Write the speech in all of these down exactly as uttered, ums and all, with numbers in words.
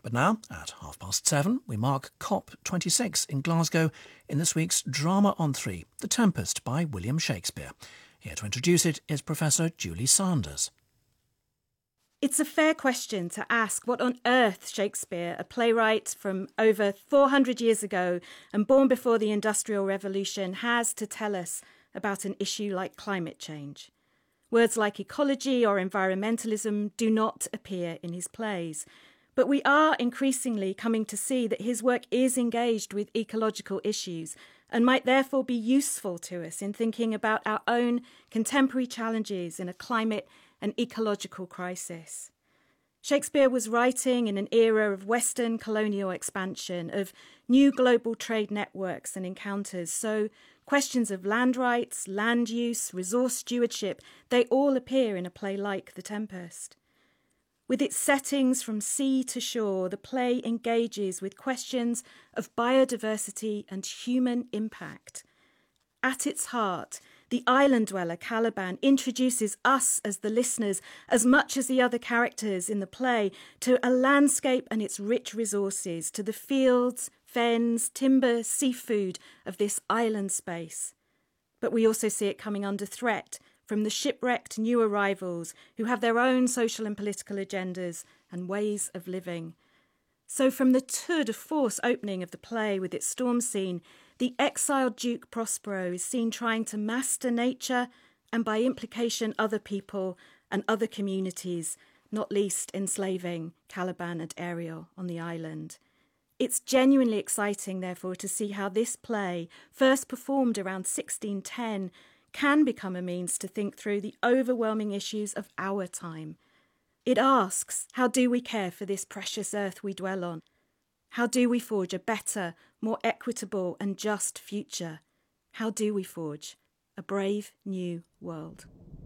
But now, at half past seven, we mark COP twenty-six in Glasgow in this week's Drama on Three, The Tempest by William Shakespeare. Here to introduce it is Professor Julie Sanders. It's a fair question to ask what on earth Shakespeare, a playwright from over four hundred years ago and born before the Industrial Revolution, has to tell us about an issue like climate change. Words like ecology or environmentalism do not appear in his plays. But we are increasingly coming to see that his work is engaged with ecological issues and might therefore be useful to us in thinking about our own contemporary challenges in a climate and ecological crisis. Shakespeare was writing in an era of Western colonial expansion, of new global trade networks and encounters, so questions of land rights, land use, resource stewardship, they all appear in a play like The Tempest. With its settings from sea to shore, the play engages with questions of biodiversity and human impact. At its heart, the island dweller Caliban introduces us as the listeners, as much as the other characters in the play, to a landscape and its rich resources, to the fields, fens, timber, seafood of this island space. But we also see it coming under threat from the shipwrecked new arrivals who have their own social and political agendas and ways of living. So from the tour de force opening of the play with its storm scene, the exiled Duke Prospero is seen trying to master nature and by implication other people and other communities, not least enslaving Caliban and Ariel on the island. It's genuinely exciting, therefore, to see how this play, first performed around sixteen ten, can become a means to think through the overwhelming issues of our time. It asks, how do we care for this precious earth we dwell on? How do we forge a better, more equitable and just future? How do we forge a brave new world?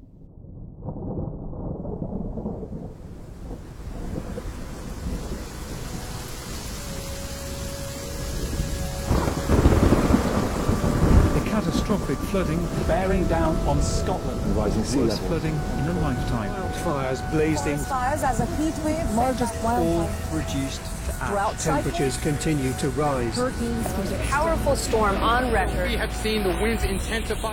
Catastrophic flooding bearing down on Scotland. The rising sea Worst level. flooding in a lifetime. Fires blazing. Fires as a heat wave. Largest All wildfire. reduced to ash. Drought Temperatures continue to rise. Hurricanes. There's a powerful storm on record. We have seen the winds intensify.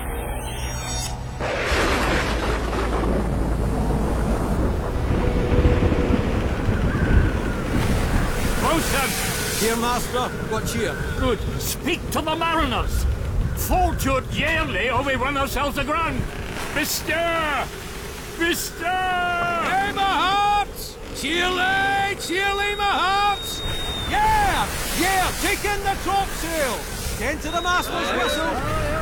Here, master. What cheer? Good. Speak to the mariners. Forge your yearly or we run ourselves aground. Bestir! Bestir! Hey, my hearts! Cheerly! Cheerly, my hearts! Yeah! Yeah! Take in the topsail! Tend to the master's whistle!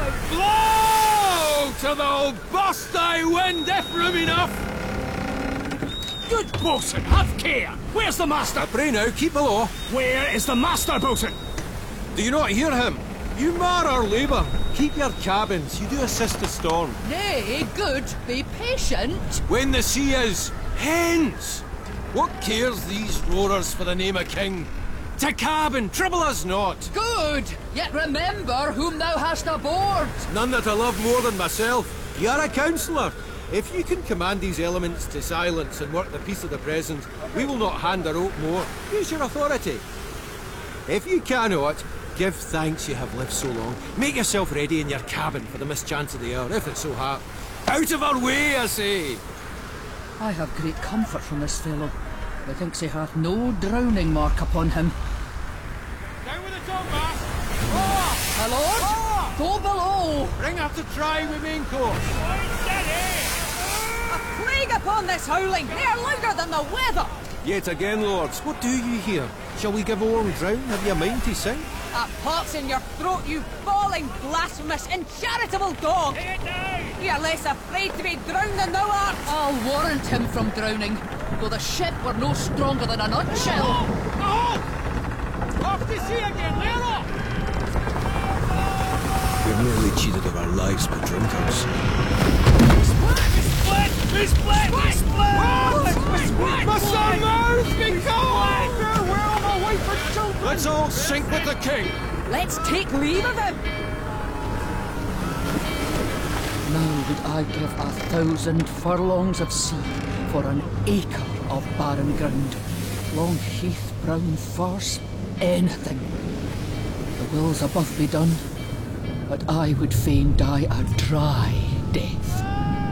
Blow to the old bust-eye wind, if room enough! Good boatswain, have care! Where's the master? Pray now, keep below. Where is the master, boatswain? Do you not hear him? You mar our labour. Keep your cabins. You do assist the storm. Nay, good. Be patient. When the sea is hence, what cares these roarers for the name of king? To cabin, trouble us not. Good. Yet remember whom thou hast aboard. None that I love more than myself. You are a counsellor. If you can command these elements to silence and work the peace of the present, we will not hand our oak more. Use your authority. If you cannot, give thanks you have lived so long. Make yourself ready in your cabin for the mischance of the hour, if it so hap. Out of our way, I say! I have great comfort from this fellow. Methinks he hath no drowning mark upon him. Down with the topmast! Oh! My lord, Oh! go below! Bring her to try with main course. A plague upon this howling! They are louder than the weather! Yet again, lords, what do you hear? Shall we give o'er and drown? Have you a mind to sing? That pot's in your throat, you bawling, blasphemous, incharitable dog! Take it down! You are less afraid to be drowned than thou art! I'll warrant him from drowning, though the ship were no stronger than a nutshell. Oh! Off to sea again, Lero! We're nearly cheated of our lives by drunkards. Split! We split! We split! My son mouth be gone! Farewell, my wife and children! Let's all sink with the king! Let's take leave of him! Now would I give a thousand furlongs of sea for an acre of barren ground. long heath, brown farce, anything. The will's above me done, but I would fain die a dry death.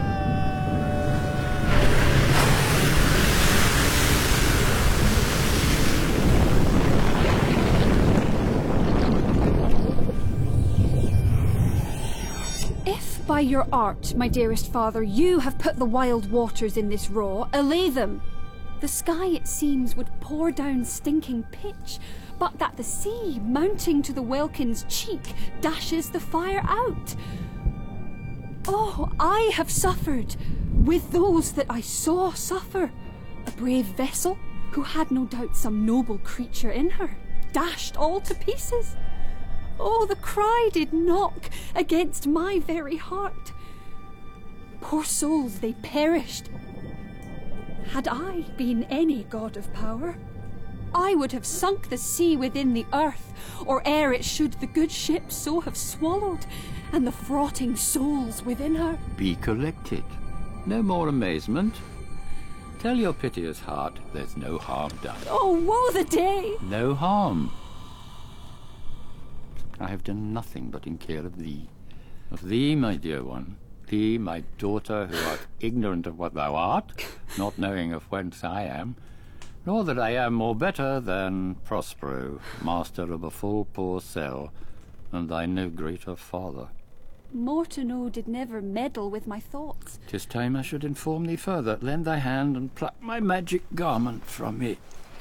If by your art, my dearest father, you have put the wild waters in this raw, allay them. The sky, it seems, would pour down stinking pitch, but that the sea, mounting to the welkin's cheek, dashes the fire out. Oh, I have suffered with those that I saw suffer. A brave vessel, who had no doubt some noble creature in her, dashed all to pieces. Oh, the cry did knock against my very heart. Poor souls, they perished. Had I been any god of power, I would have sunk the sea within the earth, or ere it should the good ship so have swallowed, and the frotting souls within her. Be collected. No more amazement. Tell your piteous heart there's no harm done. Oh, woe the day! No harm. I have done nothing but in care of thee. Of thee, my dear one. Thee, my daughter, who art ignorant of what thou art, not knowing of whence I am, nor that I am more better than Prospero, master of a full poor cell, and thy no greater father. Morteno did never meddle with my thoughts. 'Tis time I should inform thee further. Lend thy hand and pluck my magic garment from me.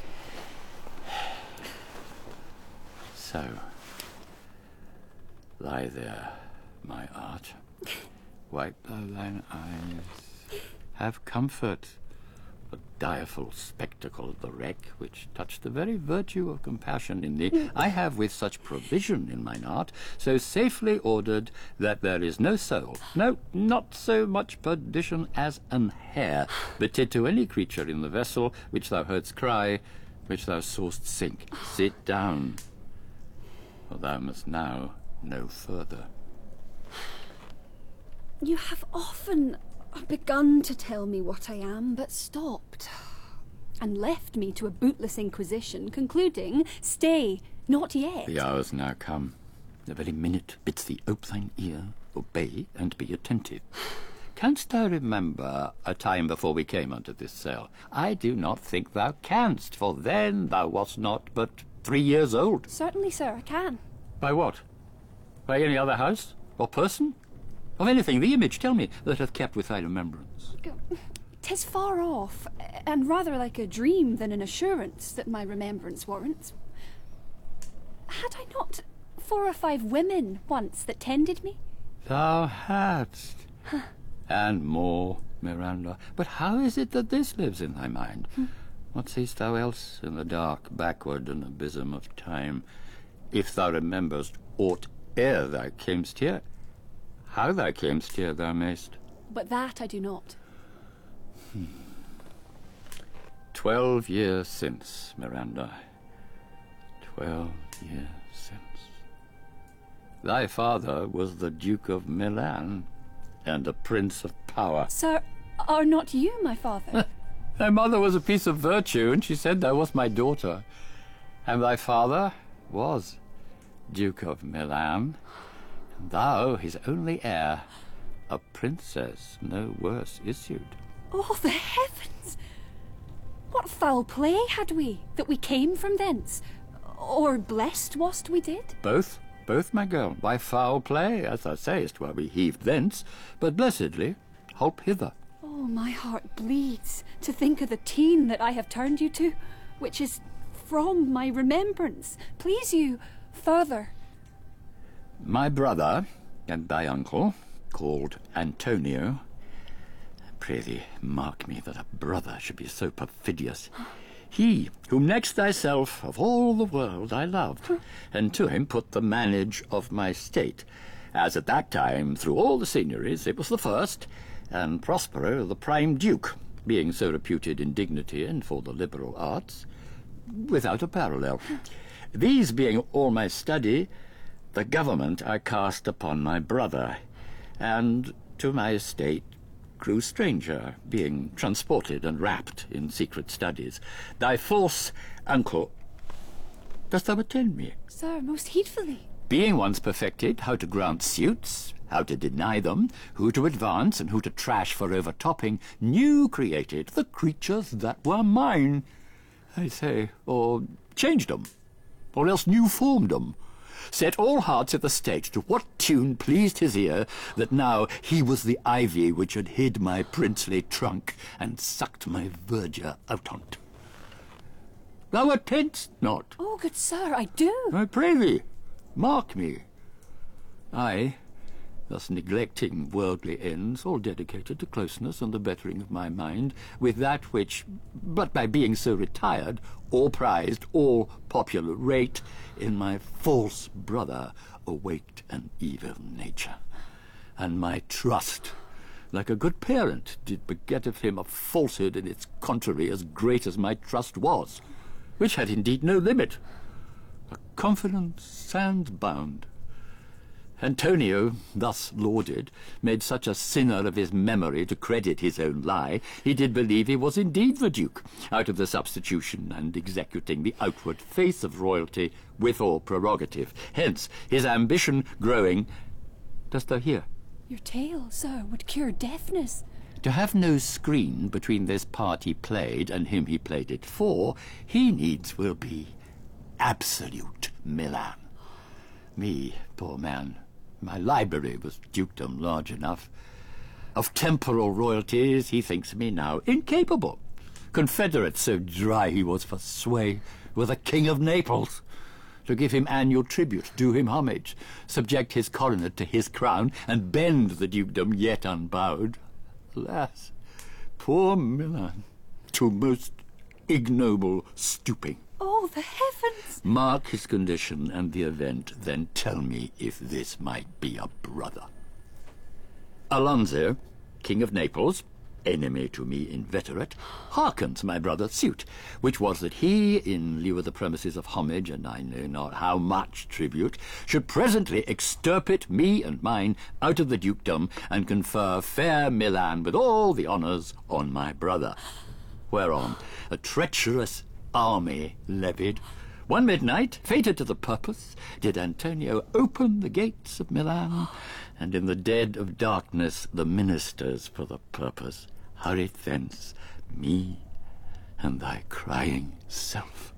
So, lie there, my art. Wipe thou thine eyes. Have comfort. A direful spectacle of the wreck, which touched the very virtue of compassion in thee, I have with such provision in mine art, so safely ordered that there is no soul, no, not so much perdition as an hair, betid to any creature in the vessel which thou heardst cry, which thou saw'st sink. Sit down, for thou must now no further. You have often begun to tell me what I am, but stopped, and left me to a bootless inquisition, concluding, stay, not yet. The hour's now come. The very minute bids thee ope thine ear, obey, and be attentive. Canst thou remember a time before we came unto this cell? I do not think thou canst, for then thou wast not but three years old. Certainly, sir, I can. By what? By any other house or person? Of anything, the image, tell me, that hath kept with thy remembrance. 'Tis far off, and rather like a dream than an assurance that my remembrance warrants. Had I not four or five women once that tended me? Thou hadst. Huh. And more, Miranda. But how is it that this lives in thy mind? Hmm. What seest thou else in the dark, backward and abysm of time? If thou rememberst aught ere thou camest here, how thou camest here thou mayst. But that I do not. Hmm. Twelve years since, Miranda. Twelve years since. Thy father was the Duke of Milan, and a prince of power. Sir, are not you my father? Thy mother was a piece of virtue, and she said thou wast my daughter. And thy father was Duke of Milan, and thou his only heir, a princess no worse issued. Oh, the heavens! What foul play had we, that we came from thence? Or blessed wast we did? Both, both, my girl. By foul play, as thou sayest, were we heaved thence, but blessedly holp hither. Oh, my heart bleeds to think of the teen that I have turned you to, which is from my remembrance. Please you, further. My brother, and thy uncle, called Antonio, pray thee, mark me that a brother should be so perfidious. He, whom next thyself of all the world I loved, and to him put the manage of my state, as at that time through all the seigneuries it was the first, and Prospero the prime duke, being so reputed in dignity and for the liberal arts, without a parallel. These being all my study, the government I cast upon my brother, and to my estate grew stranger, being transported and wrapped in secret studies. Thy false uncle... Dost thou attend me? Sir, most heedfully. Being once perfected how to grant suits, how to deny them, who to advance and who to trash for overtopping, new created the creatures that were mine, I say, or changed 'em, or else new formed 'em, set all hearts i' the state to what tune pleased his ear, that now he was the ivy which had hid my princely trunk and sucked my verdure out on't. Thou attend'st not. Oh, good sir, I do. I pray thee, mark me. I, thus neglecting worldly ends, all dedicated to closeness and the bettering of my mind, with that which, but by being so retired, all prized, all popular rate, in my false brother awaked an evil nature, and my trust, like a good parent, did beget of him a falsehood in its contrary as great as my trust was, which had indeed no limit, a confidence sand-bound. Antonio, thus lauded, made such a sinner of his memory to credit his own lie, he did believe he was indeed the Duke, out of the substitution and executing the outward face of royalty with all prerogative. Hence, his ambition growing... Dost thou hear? Your tale, sir, would cure deafness. To have no screen between this part he played and him he played it for, he needs will be absolute Milan. Me, poor man, my library was dukedom large enough. Of temporal royalties he thinks me now incapable. Confederate so dry he was for sway with the King of Naples. To give him annual tribute, do him homage, subject his coronet to his crown, and bend the dukedom yet unbowed. Alas, poor Milan, to most ignoble stooping. Oh, the heavens! Mark his condition and the event, then tell me if this might be a brother. Alonso, King of Naples, enemy to me inveterate, hearkens my brother's suit, which was that he, in lieu of the premises of homage, and I know not how much tribute, should presently extirpate me and mine out of the dukedom, and confer fair Milan with all the honours on my brother. Whereon a treacherous army levied. One midnight, fated to the purpose, did Antonio open the gates of Milan, and in the dead of darkness the ministers for the purpose hurried thence, me and thy crying self.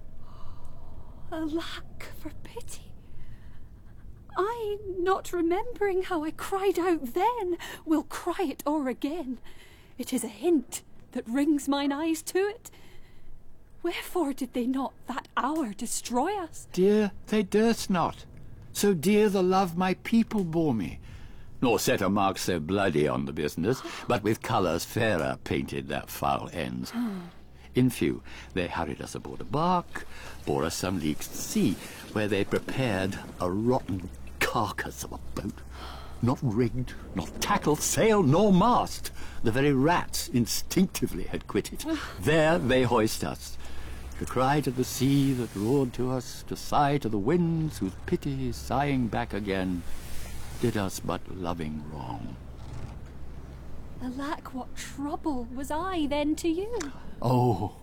Alack for pity! I, not remembering how I cried out then, will cry it o'er again. It is a hint that rings mine eyes to it. Wherefore did they not that hour destroy us? Dear, they durst not. So dear the love my people bore me. Nor set a mark so bloody on the business, but with colours fairer painted their foul ends. In few, they hurried us aboard a bark, bore us some leagues to sea, where they prepared a rotten carcass of a boat. Not rigged, not tackle, sail, nor mast. The very rats instinctively had quit it. There they hoist us, to cry to the sea that roared to us, to sigh to the winds whose pity, sighing back again, did us but loving wrong. Alack, what trouble was I then to you? Oh,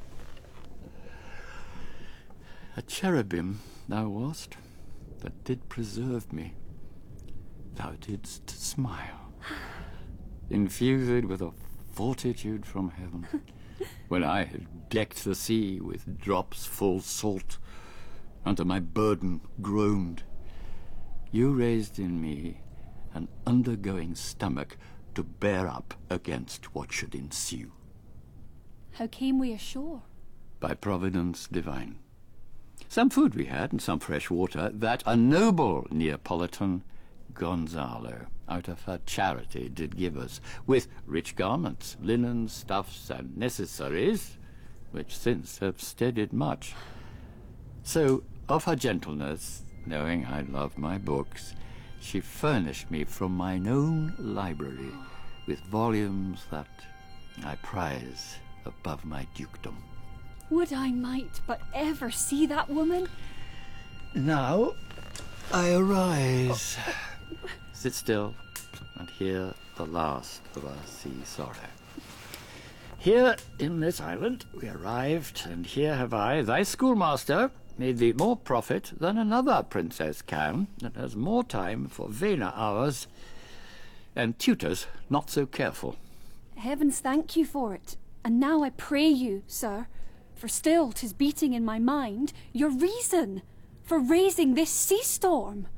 a cherubim thou wast, that did preserve me. Thou didst smile, infused with a fortitude from heaven, when I had decked the sea with drops full salt, unto my burden groaned. You raised in me an undergoing stomach to bear up against what should ensue. How came we ashore? By providence divine. Some food we had, and some fresh water, that a noble Neapolitan, Gonzalo, out of her charity did give us, with rich garments, linen, stuffs, and necessaries, which since have steadied much. So, of her gentleness, knowing I love my books, she furnished me from mine own library with volumes that I prize above my dukedom. Would I might but ever see that woman! Now I arise. Sit still and hear the last of our sea sorrow. Here in this island we arrived, and here have I, thy schoolmaster, made thee more profit than another princess can, that has more time for vainer hours, and tutors not so careful. Heavens thank you for it. And now I pray you, sir, for still 'tis beating in my mind, your reason for raising this sea storm.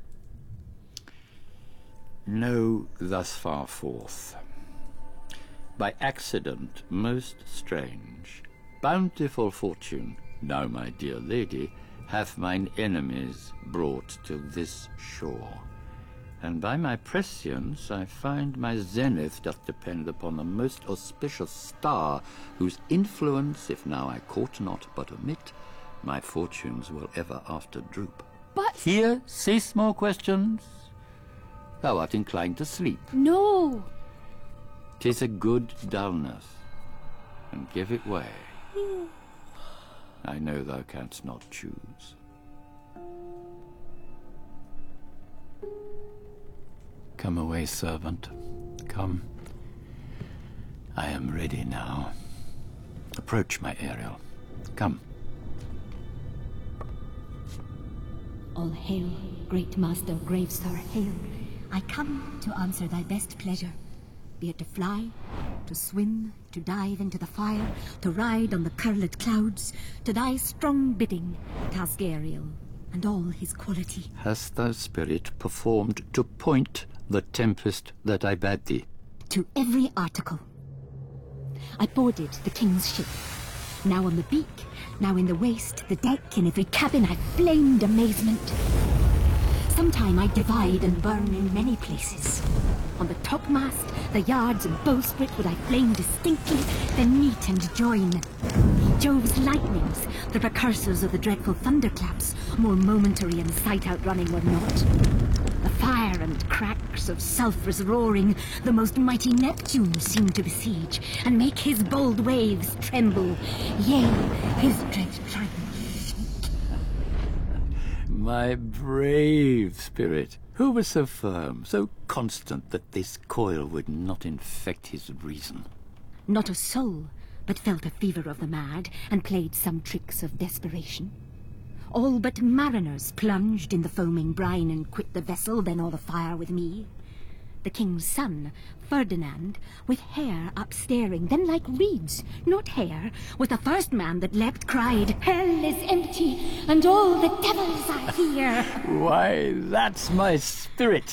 Know thus far forth, by accident most strange, bountiful fortune, now my dear lady, hath mine enemies brought to this shore. And by my prescience I find my zenith doth depend upon the most auspicious star, whose influence, if now I court not but omit, my fortunes will ever after droop. But... Here, cease more questions. Thou art inclined to sleep. No. 'Tis a good dullness, and give it way. I know thou canst not choose. Come away, servant. Come. I am ready now. Approach, my Ariel. Come. All hail, great master Gravestar, hail. I come to answer thy best pleasure, be it to fly, to swim, to dive into the fire, to ride on the curled clouds, to thy strong bidding, task Ariel, and all his quality. Hast thou, spirit, performed to point the tempest that I bade thee? To every article. I boarded the king's ship. Now on the beak, now in the waist, the deck, in every cabin I flamed amazement. Sometime I divide and burn in many places. On the topmast, the yards and bowsprit would I flame distinctly, then meet and join. Jove's lightnings, the precursors of the dreadful thunderclaps, more momentary and sight outrunning were not. The fire and cracks of sulphurous roaring, the most mighty Neptune seemed to besiege, and make his bold waves tremble, yea, his dread trident. My brave spirit, who was so firm, so constant that this coil would not infect his reason? Not a soul, but felt a fever of the mad, and played some tricks of desperation. All but mariners plunged in the foaming brine and quit the vessel, then all afire with me. The king's son, Ferdinand, with hair upstaring, then like reeds, not hair, was the first man that leapt, cried, "Hell is empty, and all the devils are here." Why, that's my spirit.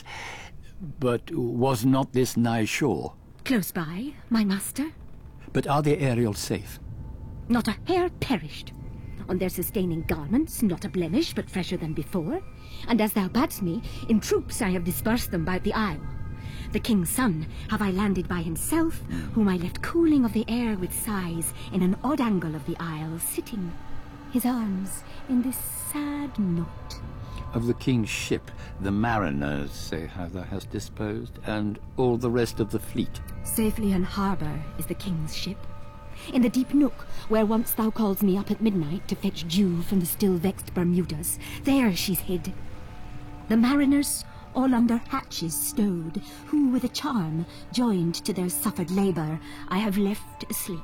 But was not this nigh shore? Close by, my master. But are the Ariels safe? Not a hair perished. On their sustaining garments, not a blemish, but fresher than before. And as thou badst me, in troops I have dispersed them about the isle. The king's son have I landed by himself, whom I left cooling of the air with sighs in an odd angle of the isle, sitting, his arms in this sad knot. Of the king's ship, the mariners say how thou hast disposed, and all the rest of the fleet. Safely in harbour is the king's ship. In the deep nook, where once thou called me up at midnight to fetch dew from the still-vexed Bermudas, there she's hid. The mariners, all under hatches stowed, who with a charm, joined to their suffered labour, I have left asleep.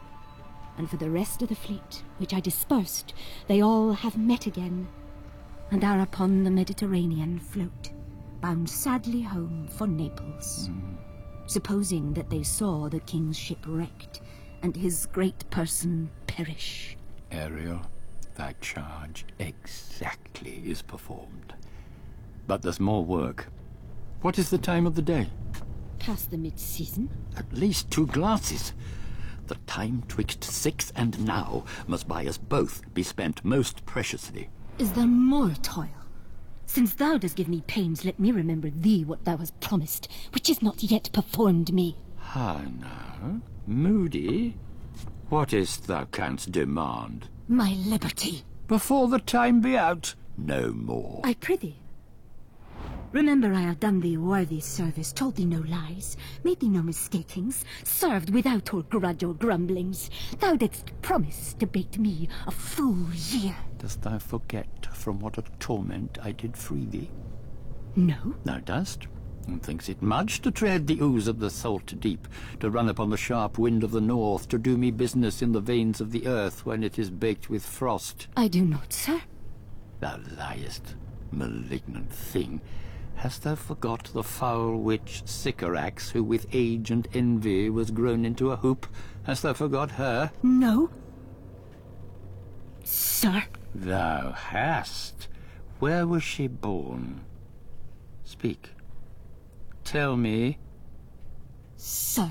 And for the rest of the fleet, which I dispersed, they all have met again, and are upon the Mediterranean float, bound sadly home for Naples, mm. supposing that they saw the king's ship wrecked, and his great person perish. Ariel, thy charge exactly is performed. But there's more work. What is the time of the day? Past the mid-season. At least two glasses. The time twixt six and now must by us both be spent most preciously. Is there more toil? Since thou dost give me pains, let me remember thee what thou hast promised, which is not yet performed me. Ah, now, moody, what is't thou canst demand? My liberty. Before the time be out, no more. I prithee. Remember I have done thee worthy service, told thee no lies, made thee no mistakings, served without or grudge or grumblings. Thou didst promise to bait me a full year. Dost thou forget from what a torment I did free thee? No. Thou dost? and thinks it much to tread the ooze of the salt deep, to run upon the sharp wind of the north, to do me business in the veins of the earth when it is baked with frost. I do not, sir. Thou liest, malignant thing. Hast thou forgot the foul witch Sycorax, who with age and envy was grown into a hoop? Hast thou forgot her? No. Sir. Thou hast. Where was she born? Speak. Tell me. Sir.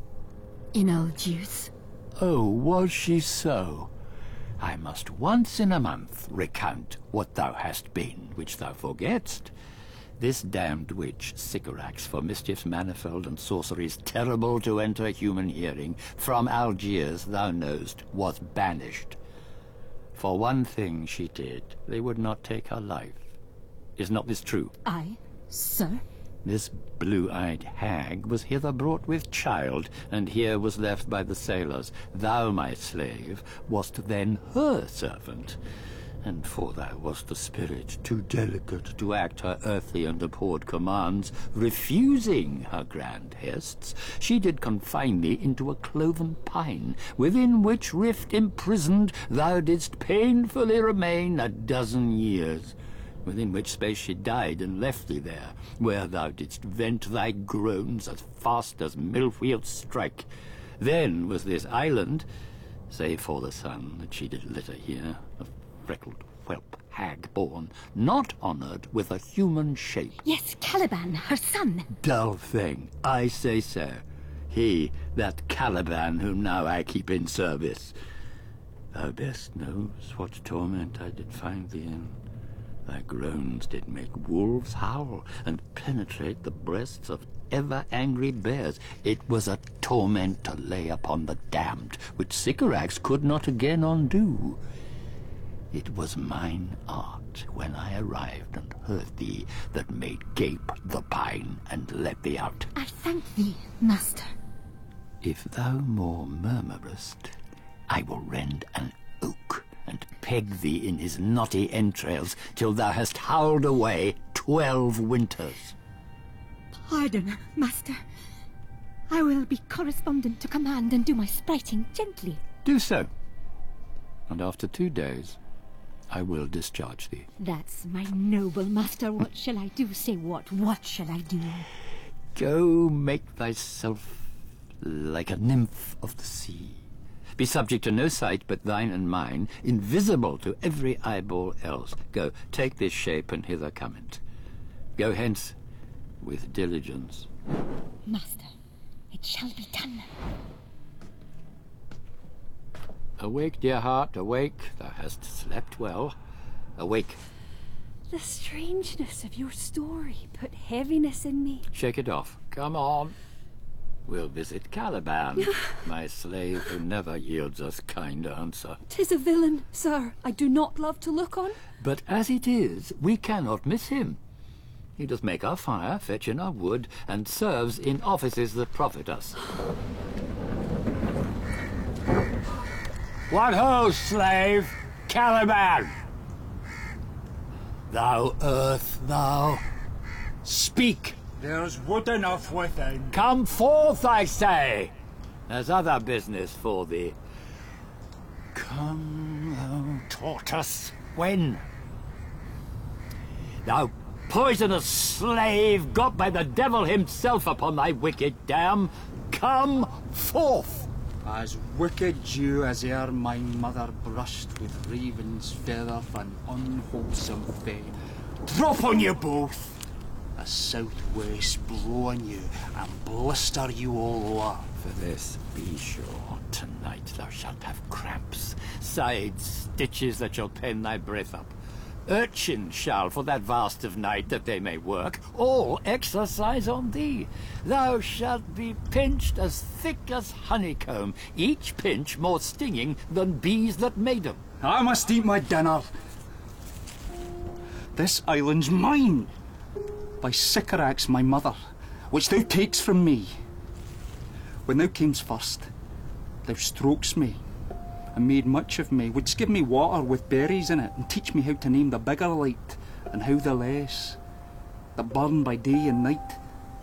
In Algiers. Oh, was she so? I must once in a month recount what thou hast been, which thou forgett'st. This damned witch, Sycorax, for mischiefs manifold and sorceries terrible to enter human hearing, from Algiers, thou knowest, was banished. For one thing she did, they would not take her life. Is not this true? Aye, sir. This blue-eyed hag was hither brought with child, and here was left by the sailors. Thou, my slave, wast then her servant. And for thou wast a spirit too delicate to act her earthly and abhorred commands, refusing her grand hests, she did confine thee into a cloven pine, within which rift imprisoned thou didst painfully remain a dozen years, within which space she died and left thee there, where thou didst vent thy groans as fast as mill-wheels strike. Then was this island, save for the son that she did litter here, of freckled whelp, hag-born, not honoured with a human shape. Yes, Caliban, her son. Dull thing, I say so. He, that Caliban whom now I keep in service. Thou best knows what torment I did find thee in. Thy groans did make wolves howl, and penetrate the breasts of ever-angry bears. It was a torment to lay upon the damned, which Sycorax could not again undo. It was mine art, when I arrived and heard thee, that made gape the pine and let thee out. I thank thee, master. If thou more murmurest, I will rend an oak, and peg thee in his knotty entrails, till thou hast howled away twelve winters. Pardon, master. I will be correspondent to command and do my spriting gently. Do so, and after two days I will discharge thee. That's my noble master. What shall I do? Say what? What shall I do? Go make thyself like a nymph of the sea. Be subject to no sight but thine and mine, invisible to every eyeball else. Go, take this shape and hither come it. Go hence with diligence. Master, it shall be done. Awake, dear heart, awake. Thou hast slept well. Awake. The strangeness of your story put heaviness in me. Shake it off. Come on. We'll visit Caliban, my slave who never yields us kind answer. 'Tis a villain, sir, I do not love to look on. But as it is, we cannot miss him. He doth make our fire, fetch in our wood, and serves in offices that profit us. What ho, slave! Caliban! Thou earth, thou! Speak! There's wood enough within. Come forth, I say! There's other business for thee. Come, thou tortoise, when? Thou poisonous slave, got by the devil himself upon thy wicked dam, come forth! As wicked you as e'er my mother brushed with raven's feather from unwholesome fame. Drop on you both! A southwest blow on you and blister you all over. For this, be sure, tonight thou shalt have cramps, side stitches that shall pen thy breath up. Urchins shall, for that vast of night that they may work, all exercise on thee. Thou shalt be pinched as thick as honeycomb, each pinch more stinging than bees that made 'em. I must eat my dinner. This island's mine, by Sycorax my mother, which thou takes from me. When thou camest first, thou strokes me, and made much of me, wouldst give me water with berries in it, and teach me how to name the bigger light, and how the less, that burn by day and night,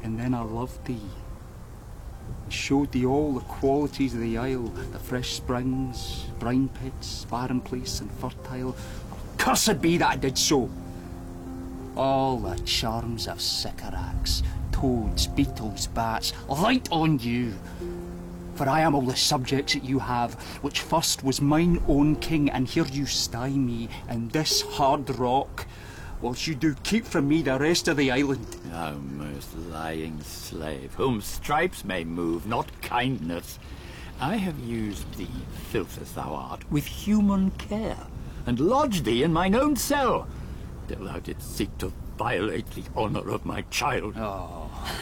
And then I loved thee. Showed thee all the qualities of the isle, the fresh springs, brine pits, barren place and fertile. Cursed be that I did so. All the charms of sycorax, toads, beetles, bats, light on you. For I am all the subjects that you have, which first was mine own king, and here you stye me in this hard rock, whilst you do keep from me the rest of the island. O most lying slave, whom stripes may move, not kindness. I have used thee, filth as thou art, with human care, and lodged thee in mine own cell, till thou didst seek to violate the honour of my child. Oh.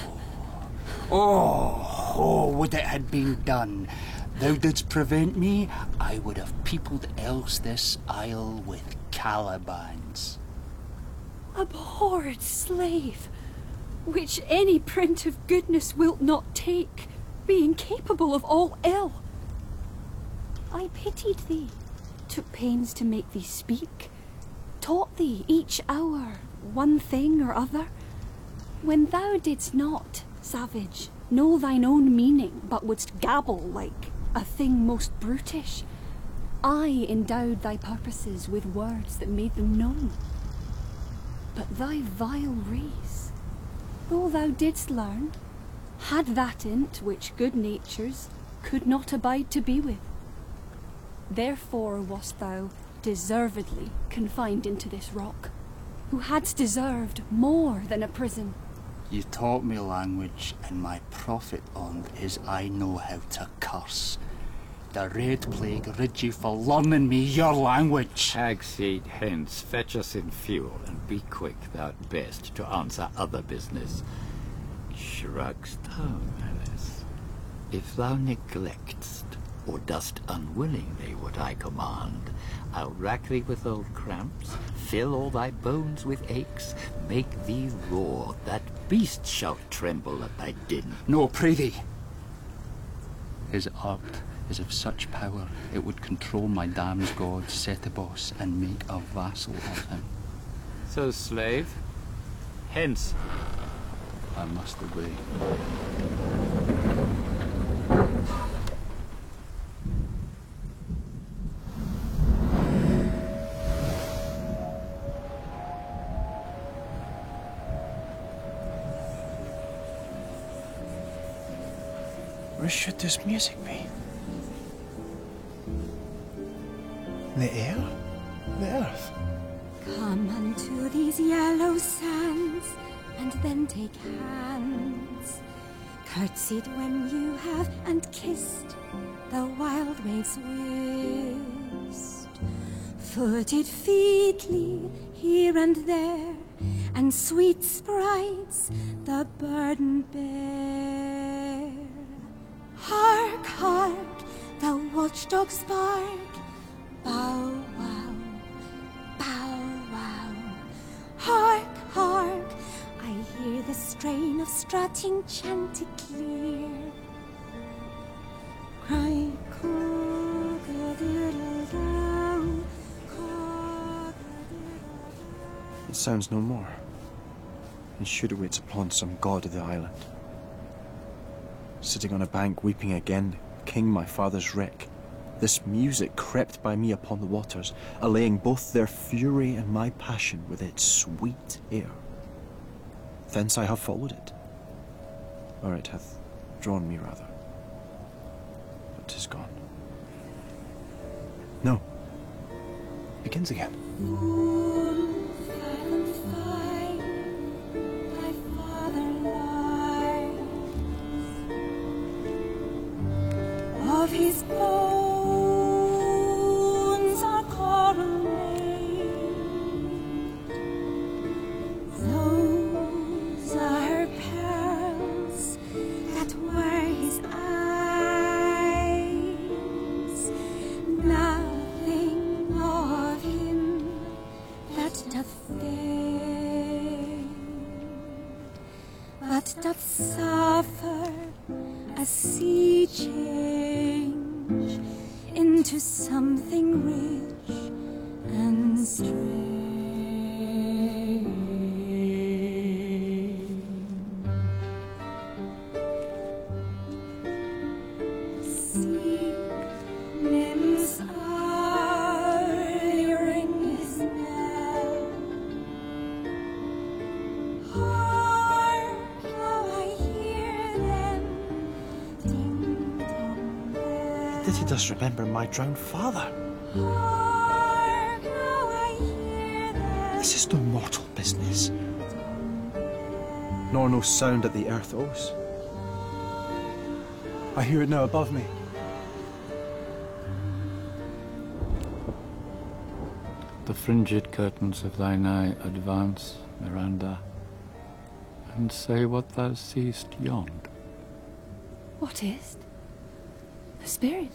Oh, oh, would it had been done. Thou didst prevent me, I would have peopled else this isle with Calibans. Abhorred slave, which any print of goodness wilt not take, being capable of all ill. I pitied thee, took pains to make thee speak, taught thee each hour one thing or other, when thou didst not, savage, know thine own meaning, but wouldst gabble like a thing most brutish. I endowed thy purposes with words that made them known. But thy vile race, though thou didst learn, had that in't which good natures could not abide to be with. Therefore wast thou deservedly confined into this rock, who hadst deserved more than a prison. You taught me language, and my profit on't is I know how to curse. The Red Plague rid you for learning me your language. Hagseed, hence, fetch us in fuel, and be quick, thou'rt best, to answer other business. Shrugs tongue, Alice. If thou neglect'st, or dost unwillingly what I command, I'll rack thee with old cramps, fill all thy bones with aches, make thee roar, that beast shall tremble at thy din. No, pray thee. His art is of such power, it would control my damned god Setebos and make a vassal of him. So, slave, hence. I must obey. Where should this music be? The air? The earth? Come unto these yellow sands, and then take hands. Curtsied when you have, and kissed the wild waves whist. Footed featly here and there, and sweet sprites the burden bear. Hark, hark, the watchdogs bark, bow wow, bow wow. Hark, hark, I hear the strain of strutting chanted clear. Cry cock-a-doodle-doo, cock-a-doodle-doo. It sounds no more. And should it waits upon some god of the island. Sitting on a bank weeping again, king my father's wreck, this music crept by me upon the waters, allaying both their fury and my passion with its sweet air. Thence I have followed it, or it hath drawn me rather, but 'tis gone. No, it begins again. Of his bones are coral made. Those are pearls that were his eyes. Nothing of him that doth fade, but doth suffer a sea change into something rich and strange. does remember my drowned father. This is no mortal business, nor no sound that the earth owes. I hear it now above me. The fringed curtains of thine eye advance, Miranda, and say what thou seest yond. What is't? A spirit?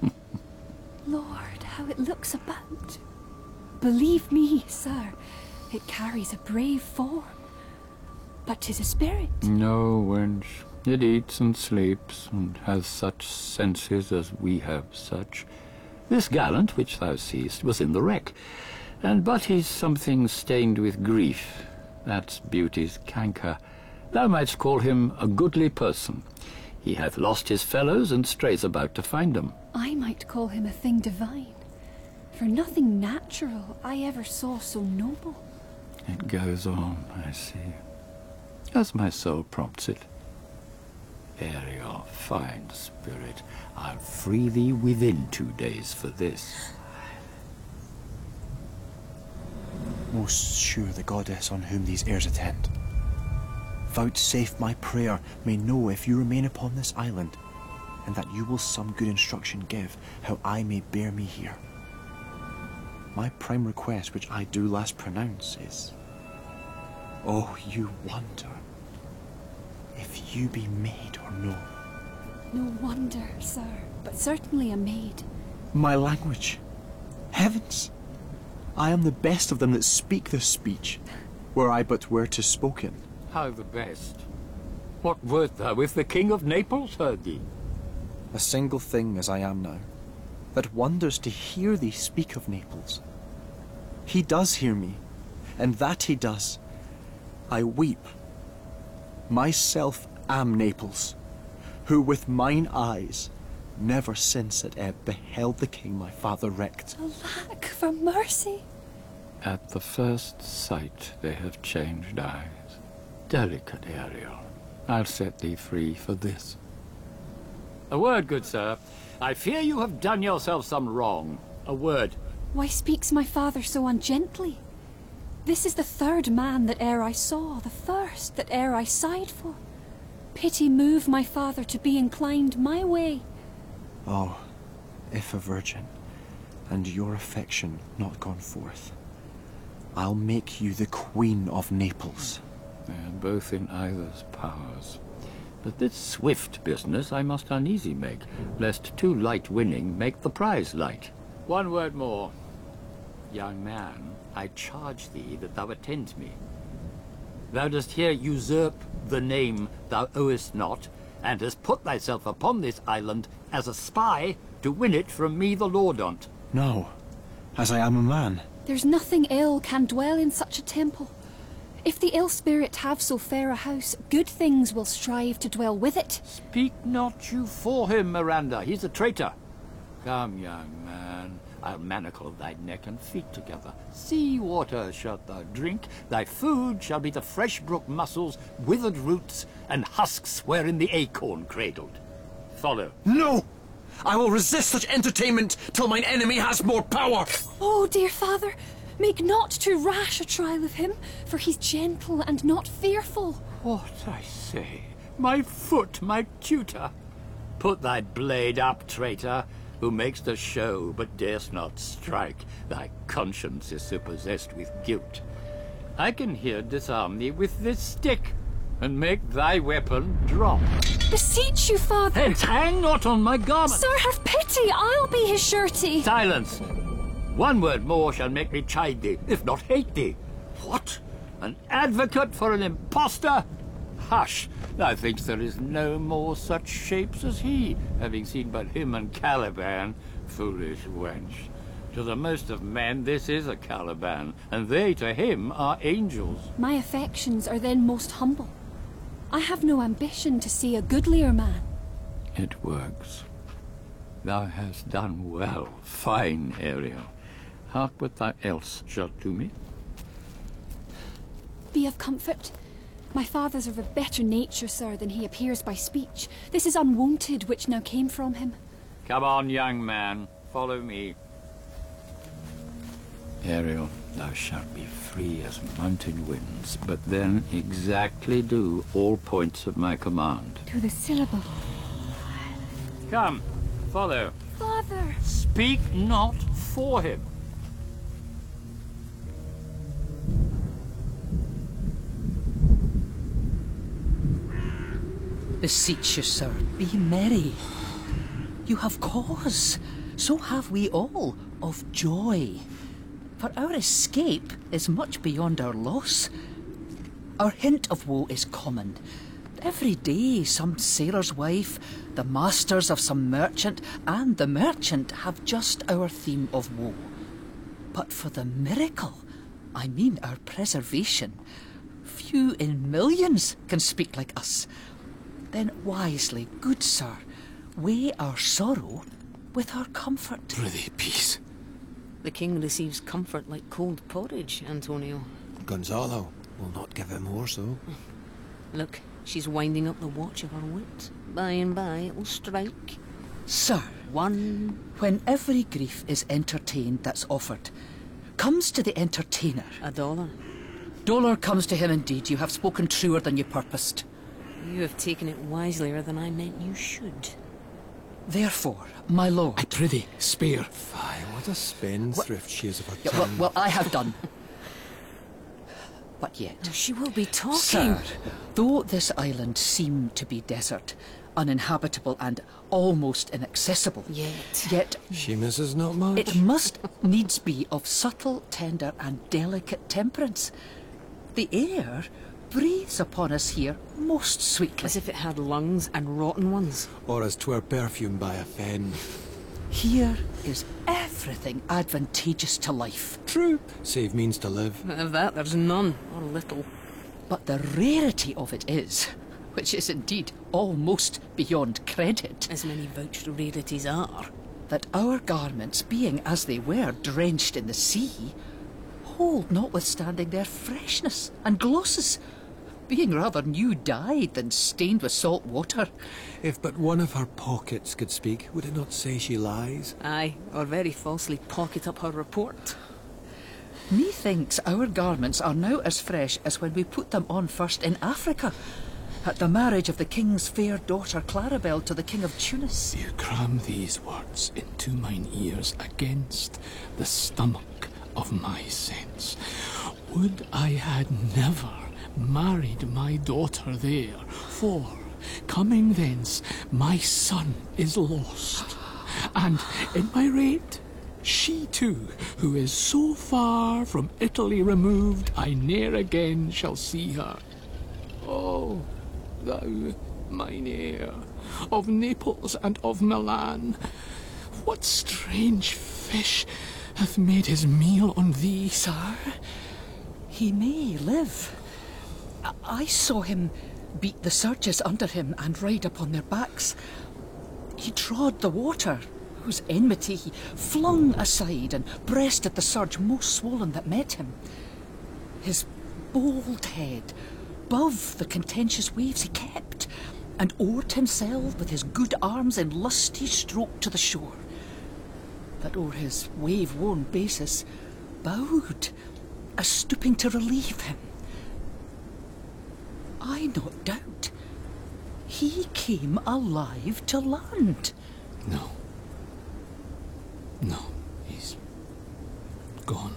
Lord, how it looks about. Believe me, sir, it carries a brave form. But 'tis a spirit. No, wench. It eats and sleeps, and has such senses as we have such. This gallant which thou seest was in the wreck, and but he's something stained with grief. That's beauty's canker. Thou mightst call him a goodly person. He hath lost his fellows and strays about to find them. I might call him a thing divine, for nothing natural I ever saw so noble. It goes on, I see, as my soul prompts it. Ariel, fine spirit, I'll free thee within two days for this. Most sure the goddess on whom these airs attend, vouchsafe my prayer may know if you remain upon this island, and that you will some good instruction give how I may bear me here. My prime request, which I do last pronounce, is, oh, you wonder if you be maid or no. No wonder, sir, but certainly a maid. My language, heavens! I am the best of them that speak this speech, were I but were to spoken. How the best? What wert thou if the King of Naples heard thee? A single thing as I am now, that wonders to hear thee speak of Naples. He does hear me, and that he does. I weep. Myself am Naples, who with mine eyes never since at ebb beheld the king my father wrecked. Alack, for mercy! At the first sight they have changed eyes. Delicate Ariel, I'll set thee free for this. A word, good sir. I fear you have done yourself some wrong. A word. Why speaks my father so ungently? This is the third man that e'er I saw, the first that e'er I sighed for. Pity move my father to be inclined my way. Oh, if a virgin, and your affection not gone forth, I'll make you the Queen of Naples. They are both in either's powers. But this swift business I must uneasy make, lest too light winning make the prize light. One word more. Young man, I charge thee that thou attend me. Thou dost here usurp the name thou owest not, and hast put thyself upon this island as a spy to win it from me the Lord on't. No, as I am a man. There's nothing ill can dwell in such a temple. If the ill spirit have so fair a house, good things will strive to dwell with it. Speak not you for him, Miranda. He's a traitor. Come, young man, I'll manacle thy neck and feet together. Sea water shalt thou drink. Thy food shall be the fresh brook mussels, withered roots, and husks wherein the acorn cradled. Follow. No! I will resist such entertainment till mine enemy has more power! Oh, dear father, make not too rash a trial of him, for he's gentle and not fearful. What I say? My foot, my tutor. Put thy blade up, traitor, who makes the show but darest not strike. Thy conscience is so possessed with guilt. I can here disarm thee with this stick, and make thy weapon drop. Beseech you, father! Hence, hang not on my garment! Sir, have pity! I'll be his surety! Silence! One word more shall make me chide thee, if not hate thee. What? An advocate for an impostor? Hush! Thou thinkst there is no more such shapes as he, having seen but him and Caliban. Foolish wench. To the most of men this is a Caliban, and they to him are angels. My affections are then most humble. I have no ambition to see a goodlier man. It works. Thou hast done well, fine Ariel. Hark what thou else shalt do me. Be of comfort. My father's of a better nature, sir, than he appears by speech. This is unwonted which now came from him. Come on, young man, follow me. Ariel, thou shalt be free as mountain winds, but then exactly do all points of my command. To the syllable. Come, follow. Father! Speak not for him. Beseech you, sir, be merry. You have cause, so have we all, of joy. For our escape is much beyond our loss. Our hint of woe is common. Every day some sailor's wife, the masters of some merchant, and the merchant have just our theme of woe. But for the miracle, I mean our preservation, few in millions can speak like us. Then wisely, good sir, weigh our sorrow with our comfort. Prithee, peace. The king receives comfort like cold porridge, Antonio. Gonzalo will not give it more so. Look, she's winding up the watch of her wit. By and by it will strike. Sir, one... when every grief is entertained that's offered, comes to the entertainer. A dollar. Dollar comes to him indeed. You have spoken truer than you purposed. You have taken it wiselier than I meant you should. Therefore, my lord... I prithee, spare. Fie, what a spendthrift she is of her Yeah, time. well, well, I have done. But yet... She will be talking. Sir, though this island seem to be desert, uninhabitable and almost inaccessible... Yet... Yet... She misses not much. It must needs be of subtle, tender and delicate temperance. The air breathes upon us here most sweetly. As if it had lungs and rotten ones. Or as twere perfume by a fen. Here is everything advantageous to life. True, save means to live. Of that there's none, or little. But the rarity of it is, which is indeed almost beyond credit, as many vouched rarities are, that our garments, being as they were drenched in the sea, hold notwithstanding their freshness and glosses, being rather new dyed than stained with salt water. If but one of her pockets could speak, would it not say she lies? Aye, or very falsely pocket up her report. Methinks our garments are now as fresh as when we put them on first in Africa, at the marriage of the king's fair daughter Clarabel to the king of Tunis. You cram these words into mine ears against the stomach of my sense. Would I had never married my daughter there, for, coming thence, my son is lost, and, in my rate, she too, who is so far from Italy removed, I ne'er again shall see her. Oh, thou, mine heir, of Naples and of Milan, what strange fish hath made his meal on thee? Sir, he may live. I saw him beat the surges under him and ride upon their backs. He trod the water, whose enmity he flung aside and breasted the surge most swollen that met him. His bold head above the contentious waves he kept, and oared himself with his good arms in lusty stroke to the shore, that o'er his wave-worn basis bowed, as stooping to relieve him. I not doubt he came alive to land. No. No, he's gone.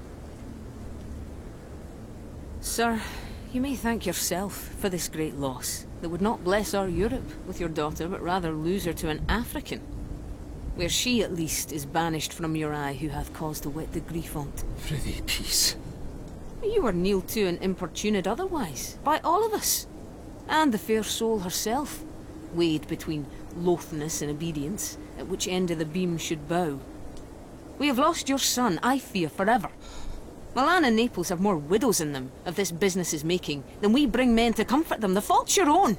Sir, you may thank yourself for this great loss that would not bless our Europe with your daughter, but rather lose her to an African, where she at least is banished from your eye who hath cause to wet the grief on't. Prithee, peace. You were kneeled to and importuned otherwise, by all of us, and the fair soul herself, weighed between lothness and obedience, at which end of the beam should bow. We have lost your son, I fear, forever. Milan and Naples have more widows in them, of this business is making, than we bring men to comfort them. The fault's your own.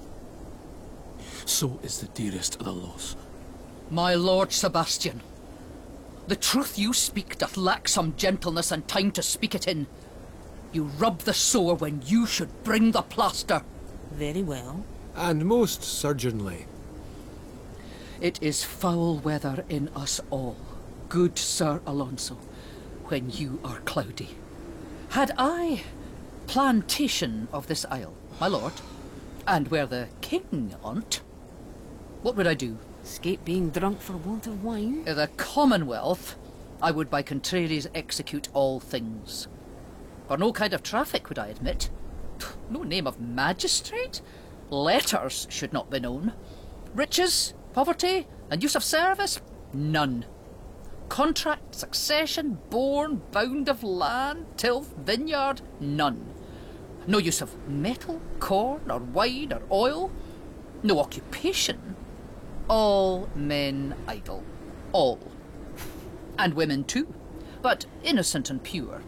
So is the dearest of the loss. My lord Sebastian, the truth you speak doth lack some gentleness and time to speak it in. You rub the sore when you should bring the plaster. Very well. And most surgeonly. It is foul weather in us all, good Sir Alonso, when you are cloudy. Had I plantation of this isle, my lord, and were the king on't, what would I do? Escape being drunk for want of wine? In the Commonwealth, I would by contraries execute all things. For no kind of traffic would I admit. No name of magistrate. Letters should not be known. Riches, poverty, and use of service, none. Contract, succession, born, bound of land, tilth, vineyard, none. No use of metal, corn, or wine, or oil. No occupation. All men idle. All. And women too, but innocent and pure.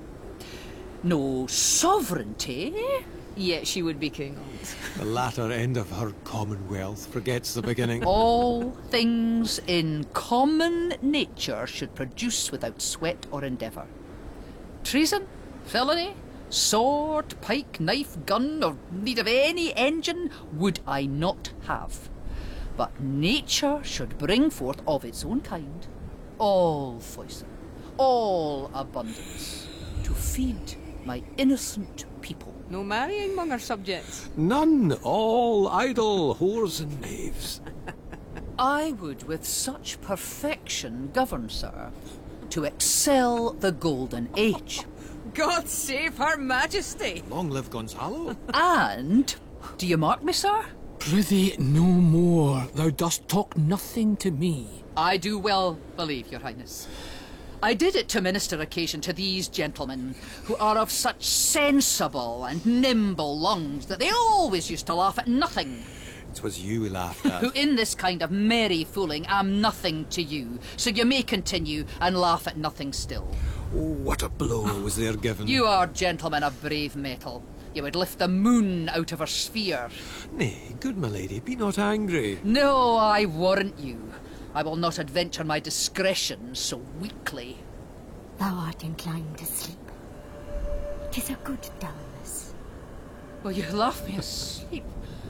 No sovereignty. Yet she would be king. The latter end of her commonwealth forgets the beginning. All things in common nature should produce without sweat or endeavour. Treason, felony, sword, pike, knife, gun, or need of any engine would I not have. But nature should bring forth of its own kind all foison, all abundance, to feed my innocent people. No marrying among our subjects? None, all idle, whores and knaves. I would with such perfection govern, sir, to excel the golden age. God save her majesty! Long live Gonzalo. And, do you mark me, sir? Prithee, no more. Thou dost talk nothing to me. I do well believe, your highness. I did it to minister occasion to these gentlemen, who are of such sensible and nimble lungs that they always used to laugh at nothing. 'Twas you we laughed at. Who in this kind of merry fooling am nothing to you, so you may continue and laugh at nothing still. Oh, what a blow was there given. You are gentlemen of brave metal. You would lift the moon out of her sphere. Nay, good my lady, be not angry. No, I warrant you. I will not adventure my discretion so weakly. Thou art inclined to sleep. 'Tis a good dullness. Will you laugh me asleep?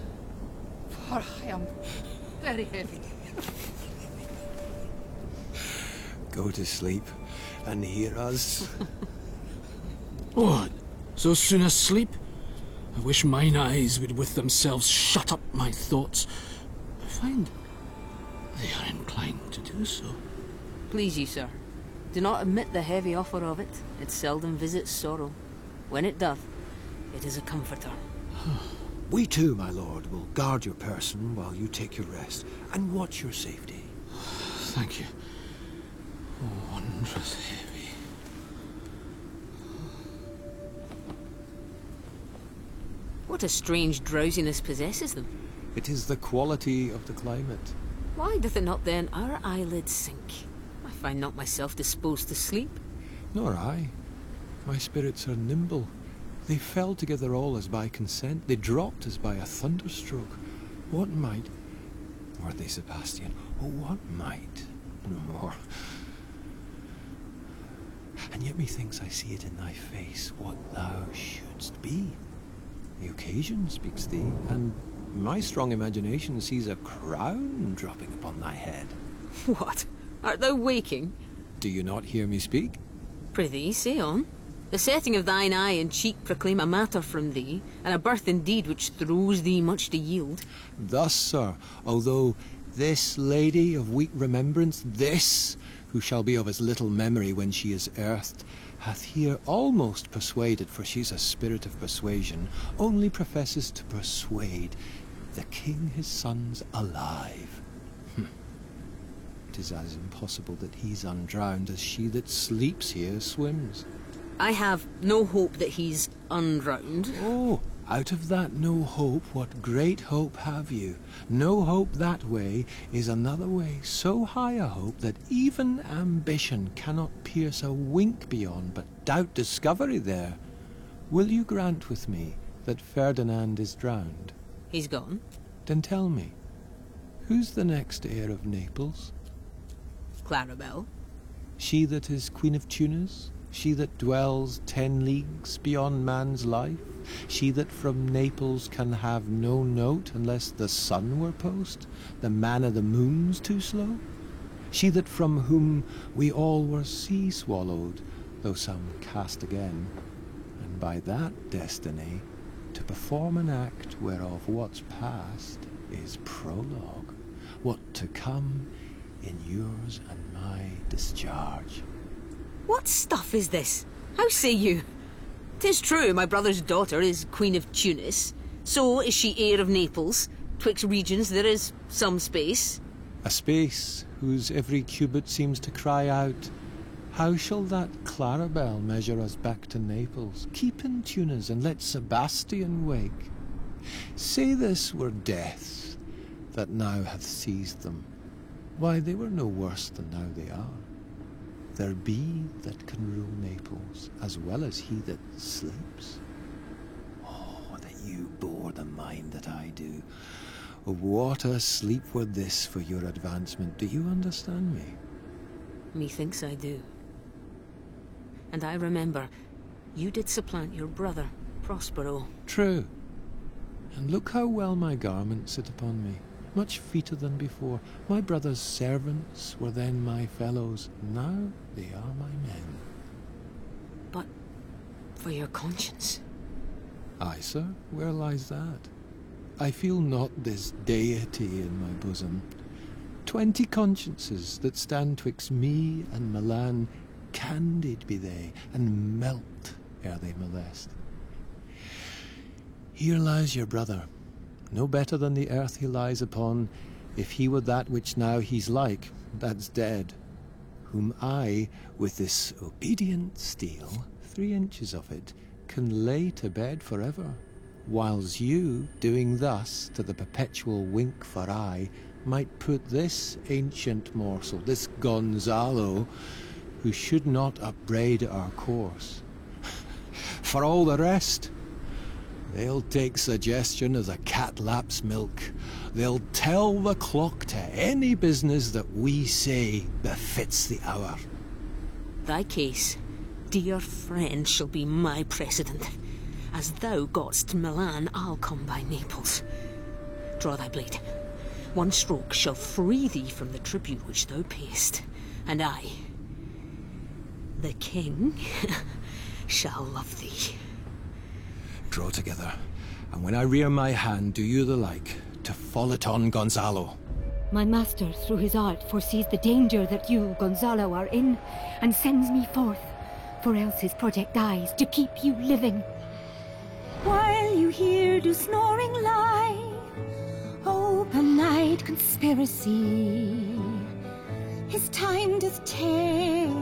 For I am very heavy. Go to sleep and hear us. What? So soon asleep? I wish mine eyes would with themselves shut up my thoughts. I find they are inclined to do so. Please you, sir, do not omit the heavy offer of it. It seldom visits sorrow. When it doth, it is a comforter. We too, my lord, will guard your person while you take your rest, and watch your safety. Thank you. Oh, wondrous heavy. What a strange drowsiness possesses them. It is the quality of the climate. Why doth it not then our eyelids sink? I find not myself disposed to sleep. Nor I. My spirits are nimble. They fell together all as by consent. They dropped as by a thunderstroke. What might... Worthy Sebastian, oh, what might... No more. And yet methinks I see it in thy face, what thou shouldst be. The occasion speaks thee, and my strong imagination sees a crown dropping upon thy head. What? Art thou waking? Do you not hear me speak? Prithee, say on. The setting of thine eye and cheek proclaim a matter from thee, and a birth indeed which throws thee much to yield. Thus, sir, although this lady of weak remembrance, this, who shall be of as little memory when she is earthed, hath here almost persuaded, for she's a spirit of persuasion, only professes to persuade the king his son's alive. Hm. 'Tis as impossible that he's undrowned as she that sleeps here swims. I have no hope that he's undrowned. Oh, out of that no hope, what great hope have you? No hope that way is another way, so high a hope that even ambition cannot pierce a wink beyond, but doubt discovery there. Will you grant with me that Ferdinand is drowned? He's gone. Then tell me, who's the next heir of Naples? Clarabelle. She that is Queen of Tunis? she that dwells ten leagues beyond man's life, she that from Naples can have no note unless the sun were post, the man o' the moon's too slow, she that from whom we all were sea swallowed, though some cast again, and by that destiny to perform an act whereof what's past is prologue, what to come in yours and my discharge. What stuff is this? How say you? 'Tis true my brother's daughter is Queen of Tunis, so is she heir of Naples. Twixt regions there is some space. A space whose every cubit seems to cry out, how shall that Clarabelle measure us back to Naples? Keep in Tunis and let Sebastian wake. Say this were death that now hath seized them. Why, they were no worse than now they are. There be that can rule Naples, as well as he that sleeps. Oh, that you bore the mind that I do. What a sleep were this for your advancement. Do you understand me? Methinks I do. And I remember, you did supplant your brother, Prospero. True. And look how well my garments sit upon me. Much feeter than before. My brother's servants were then my fellows. Now they are my men. But for your conscience? Aye, sir. Where lies that? I feel not this deity in my bosom. Twenty consciences that stand twixt me and Milan, candid be they, and melt ere they molest. Here lies your brother, no better than the earth he lies upon, if he were that which now he's like, that's dead, whom I, with this obedient steel, three inches of it, can lay to bed forever, whiles you, doing thus to the perpetual wink for eye, might put this ancient morsel, this Gonzalo, who should not upbraid our course. For all the rest, they'll take suggestion as a cat laps milk. They'll tell the clock to any business that we say befits the hour. Thy case, dear friend, shall be my precedent. As thou gotst Milan, I'll come by Naples. Draw thy blade. One stroke shall free thee from the tribute which thou payest, and I, the king, shall love thee. Draw together, and when I rear my hand, do you the like, to fall it on Gonzalo. My master, through his art, foresees the danger that you, Gonzalo, are in, and sends me forth, for else his project dies, to keep you living. While you here do snoring lie, open-eyed conspiracy, his time doth take.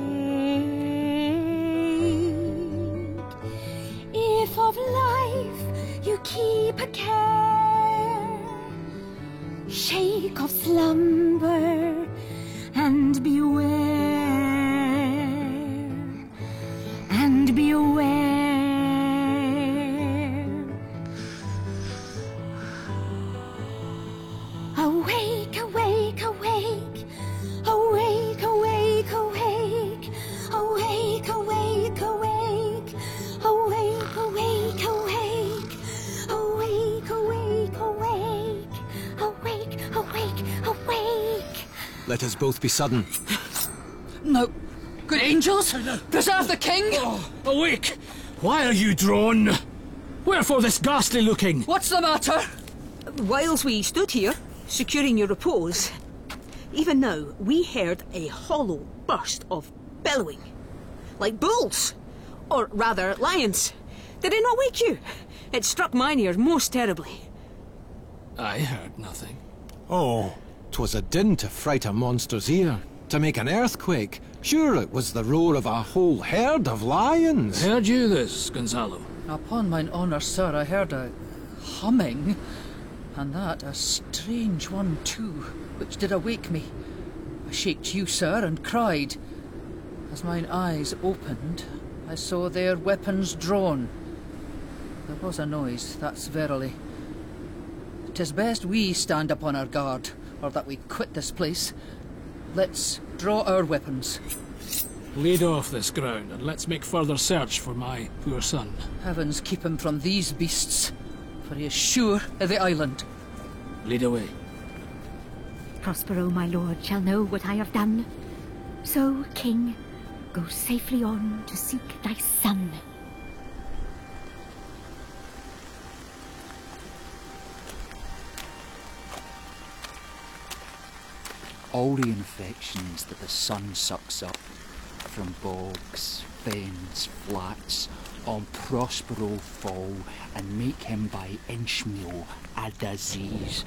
If of life you keep a care, shake of slumber and beware, and beware. Awake, awake, awake, awake, awake, awake, awake, awake, awake, awake, awake, awake, awake, awake, awake, awake, awake, awake. Let us both be sudden. No. Good angels, preserve the king! Oh, awake! Why are you drawn? Wherefore this ghastly looking? What's the matter? Whilst we stood here, securing your repose, even now we heard a hollow burst of bellowing, like bulls, or rather lions. Did it not wake you? It struck mine ears most terribly. I heard nothing. Oh, 'twas a din to fright a monster's ear, to make an earthquake. Sure, it was the roar of a whole herd of lions. Heard you this, Gonzalo? Upon mine honour, sir, I heard a humming, and that a strange one too, which did awake me. I shaked you, sir, and cried. As mine eyes opened, I saw their weapons drawn. There was a noise, that's verily. 'Tis best we stand upon our guard, or that we quit this place. Let's draw our weapons. Lead off this ground, and let's make further search for my poor son. Heavens keep him from these beasts, for he is sure of the island. Lead away. Prospero, my lord, shall know what I have done. So, King, go safely on to seek thy son. All the infections that the sun sucks up from bogs, fens, flats, on Prospero fall and make him by inchmeal a disease.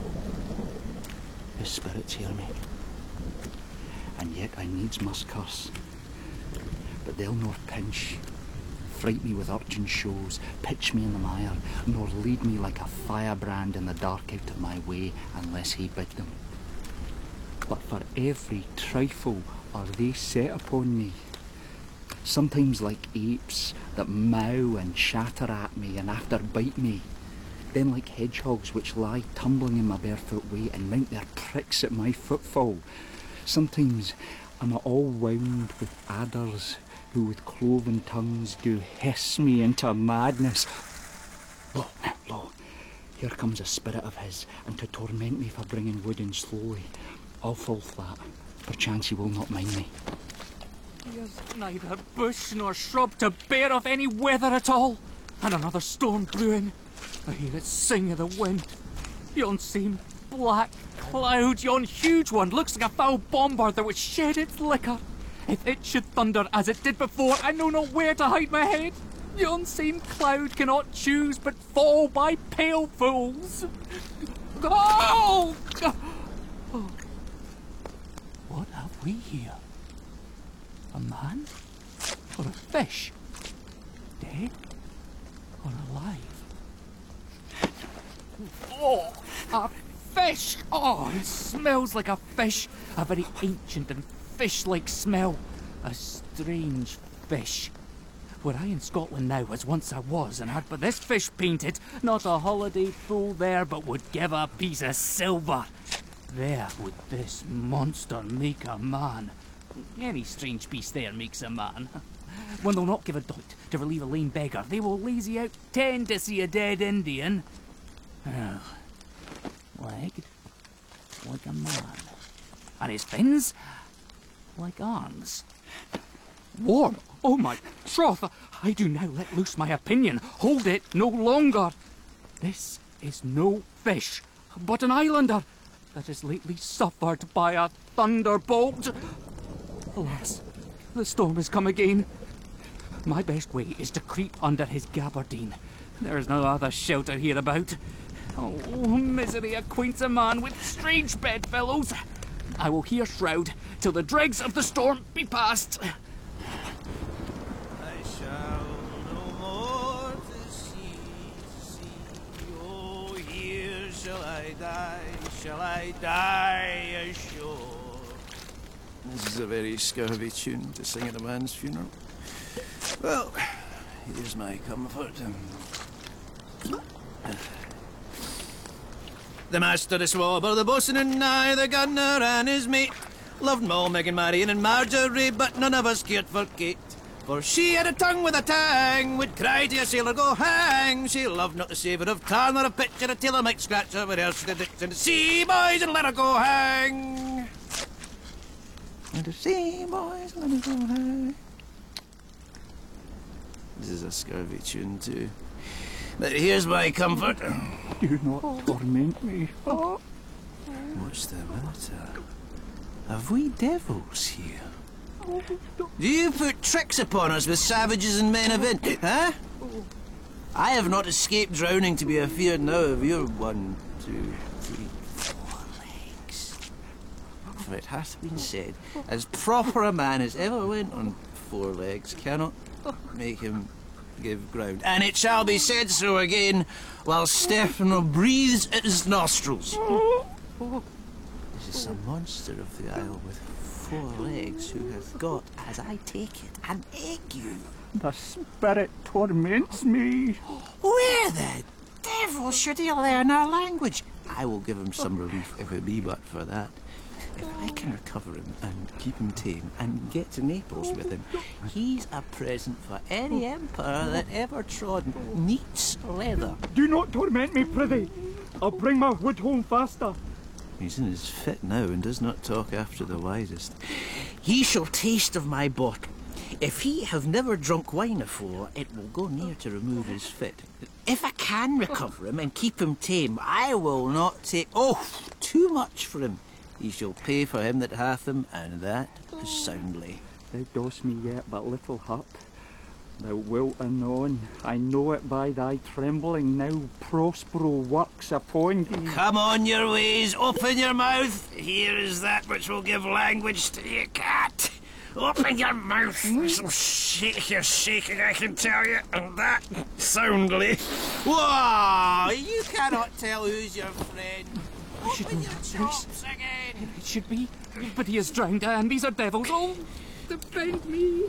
His spirits hear me, and yet I needs must curse. But they'll nor pinch, fright me with urchin shows, pitch me in the mire, nor lead me like a firebrand in the dark out of my way unless he bid them. But for every trifle are they set upon me, sometimes like apes that mow and shatter at me and after bite me, then like hedgehogs which lie tumbling in my barefoot way and mount their pricks at my footfall. Sometimes am I all wound with adders who with cloven tongues do hiss me into madness. Lo, lo, here comes a spirit of his, and to torment me for bringing wood in slowly. I'll fall flat, perchance he will not mind me. There's neither bush nor shrub to bear of any weather at all, and another storm brewing. I hear it sing of the wind. Yon same black cloud, yon huge one, looks like a foul bombard that would shed its liquor. If it should thunder as it did before, I know not where to hide my head. Yon same cloud cannot choose but fall by pale fools. Oh! Oh. What have we here? A man? Or a fish? Dead? Or alive? Oh, a fish! Oh, it smells like a fish. A very ancient and fish-like smell. A strange fish. Were I in Scotland now, as once I was, and had but this fish painted, not a holiday pool there, but would give a piece of silver. There would this monster make a man. Any strange beast there makes a man. When they'll not give a doit to relieve a lame beggar, they will lazy out ten to see a dead Indian. Oh, legged like a man, and his fins like arms. Warm, oh my troth, I do now let loose my opinion. Hold it no longer. This is no fish, but an islander that has lately suffered by a thunderbolt. Alas, the storm has come again. My best way is to creep under his gabardine. There is no other shelter hereabout. Oh, misery acquaints a man with strange bedfellows. I will here shroud till the dregs of the storm be past. I shall no more to see, to see. Oh, here shall I die, shall I die ashore. This is a very scurvy tune to sing at a man's funeral. Well, here's my comfort. The master, the swabber, the boatswain and I, the gunner and his mate, loved Moll, Meg and Marian and Marjorie, but none of us cared for Kate. For she had a tongue with a tang, would cry to a sailor, go hang. She loved not the savour of tar nor a pitch, or a tailor might scratch her, but else she did it. And the sea boys and let her go hang. And the sea boys let her go hang. This is a scurvy tune too. But here's my comfort. Do not torment me. Oh. What's the matter? Have we devils here? Do you put tricks upon us with savages and men of it, huh? I have not escaped drowning to be afeard now of your one, two, three, four legs. For it hath been said, as proper a man as ever went on four legs cannot make him give ground. And it shall be said so again, while Stefano breathes at his nostrils. This is some monster of the isle with four legs who hath got, as I take it, an ague. The spirit torments me. Where the devil should he learn our language? I will give him some relief if it be but for that. If I can recover him and keep him tame and get to Naples with him, he's a present for any emperor that ever trod neat's leather. Do not torment me, prithee. I'll bring my hood home faster. He's in his fit now and does not talk after the wisest. He shall taste of my bottle. If he have never drunk wine afore, it will go near to remove his fit. If I can recover him and keep him tame, I will not take, oh, too much for him. He shall pay for him that hath him, and that soundly. Thou dost me yet but little hurt. Thou wilt anon, I know it by thy trembling, now Prospero works upon thee. Come on your ways, open your mouth. Here is that which will give language to your cat. Open your mouth. Some shake you're shaking, I can tell you, and that soundly. Whoa! You cannot tell who's your friend. We should know that voice. It should be, but he is drowned, and these are devils. Oh, defend me!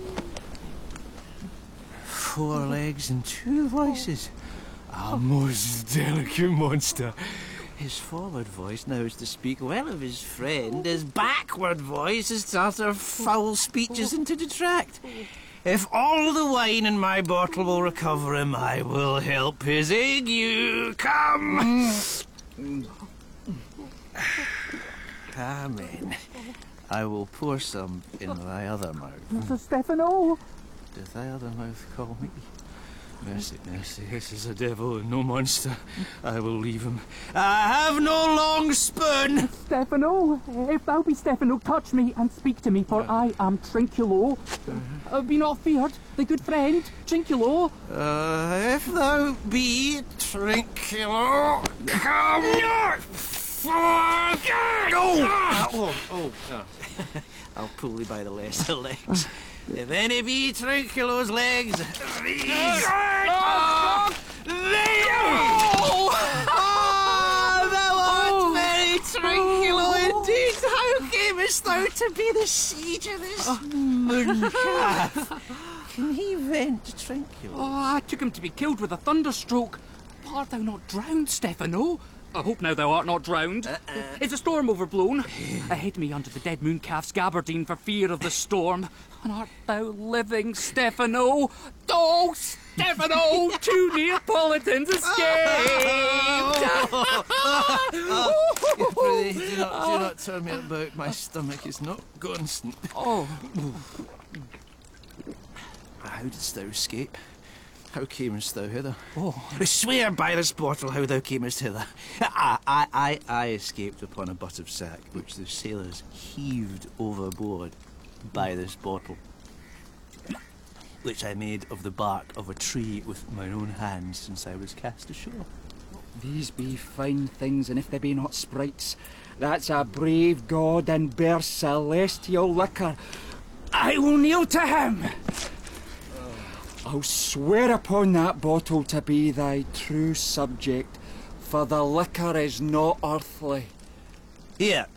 Four legs and two voices. A most delicate monster. His forward voice now is to speak well of his friend. His backward voice is to utter foul speeches and to detract. If all the wine in my bottle will recover him, I will help his ague. Come! Come in. I will pour some in thy other mouth. Mister Stefano! Does thy other mouth call me? Mercy, mercy, this is a devil and no monster. I will leave him. I have no long spoon! Stefano, if thou be Stefano, touch me and speak to me, for I am Trinculo. Uh, be not feared, the good friend, Trinculo. Uh, if thou be Trinculo, come! Oh, oh, oh, oh. I'll pull thee by the lesser legs. If any be Trinculo's legs, these... Oh! These! Oh! Oh! Thou art very Trinculo indeed! How camest thou to be the siege of this mooncalf? Can he vent Trinculo? Oh, I took him to be killed with a thunderstroke. Art thou not drowned, Stefano? I hope now thou art not drowned. Uh, uh. Is a storm overblown? I hid me under the dead mooncalf's gabardine for fear of the storm. And art thou living, Stefano? Oh, Stefano! Two Neapolitans escaped! Prithee, do not, do not turn me about. My stomach is not constant. Oh. How didst thou escape? How camest thou hither? Oh. Swear by this bottle how thou camest hither. I, I, I, I escaped upon a butt of sack, which the sailors heaved overboard by this bottle, which I made of the bark of a tree with mine own hands since I was cast ashore. These be fine things, and if they be not sprites, that's a brave god and bear celestial liquor. I will kneel to him! I'll swear upon that bottle to be thy true subject, for the liquor is not earthly. Here.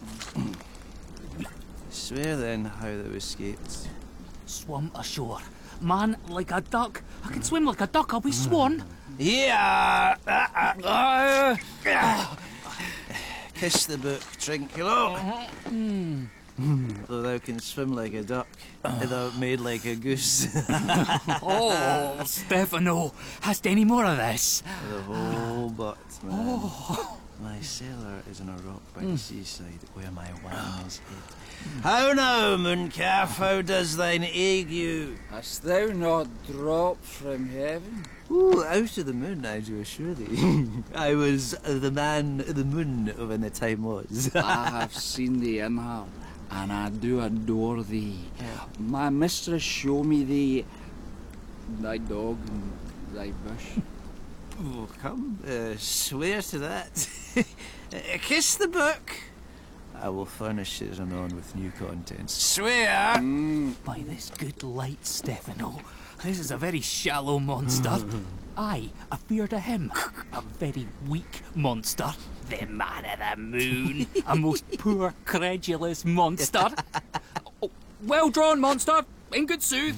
Swear then how thou escaped. Swum ashore. Man, like a duck. I can swim like a duck, I'll be swan. Yeah. Uh, uh, uh. Kiss the book, Trinculo. Mm. Though thou can swim like a duck, thou made like a goose. Oh, Stefano, hast any more of this? The whole butt, man. Oh. My cellar is on a rock by mm. the seaside, where my wine is hid. How now, mooncalf, how does thine ague? Hast thou not dropped from heaven? Ooh, out of the moon, I do assure thee. I was the man of the moon when the time was. I have seen thee, Imhal, and I do adore thee. Yeah. My mistress show me thee, thy dog and thy bush. Oh, come, uh, swear to that. Kiss the book. I will furnish it anon with new contents. Swear! Mm. By this good light, Stefano, this is a very shallow monster. I, afeard of him, a very weak monster. The man of the moon, a most poor, credulous monster. Oh, well drawn, monster, in good sooth.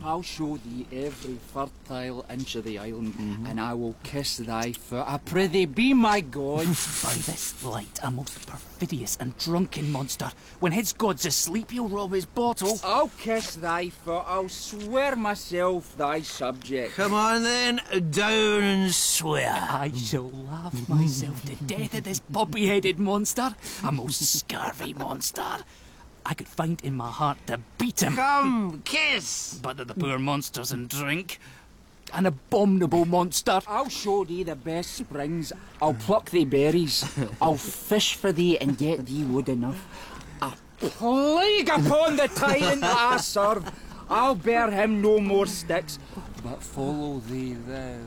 I'll show thee every fertile inch of the island, Mm-hmm. and I will kiss thy foot. I prithee, be my god. By this light, a most perfidious and drunken monster. When his god's asleep, he'll rob his bottle. I'll kiss thy foot. I'll swear myself thy subject. Come on then, down and swear. I shall laugh myself to death at this poppy-headed monster. A most scurvy monster. I could find in my heart to beat him. Come, kiss! But that the poor monster's in drink. An abominable monster. I'll show thee the best springs. I'll pluck thee berries. I'll fish for thee and get thee wood enough. A plague upon the tyrant that I serve. I'll bear him no more sticks, but follow thee thou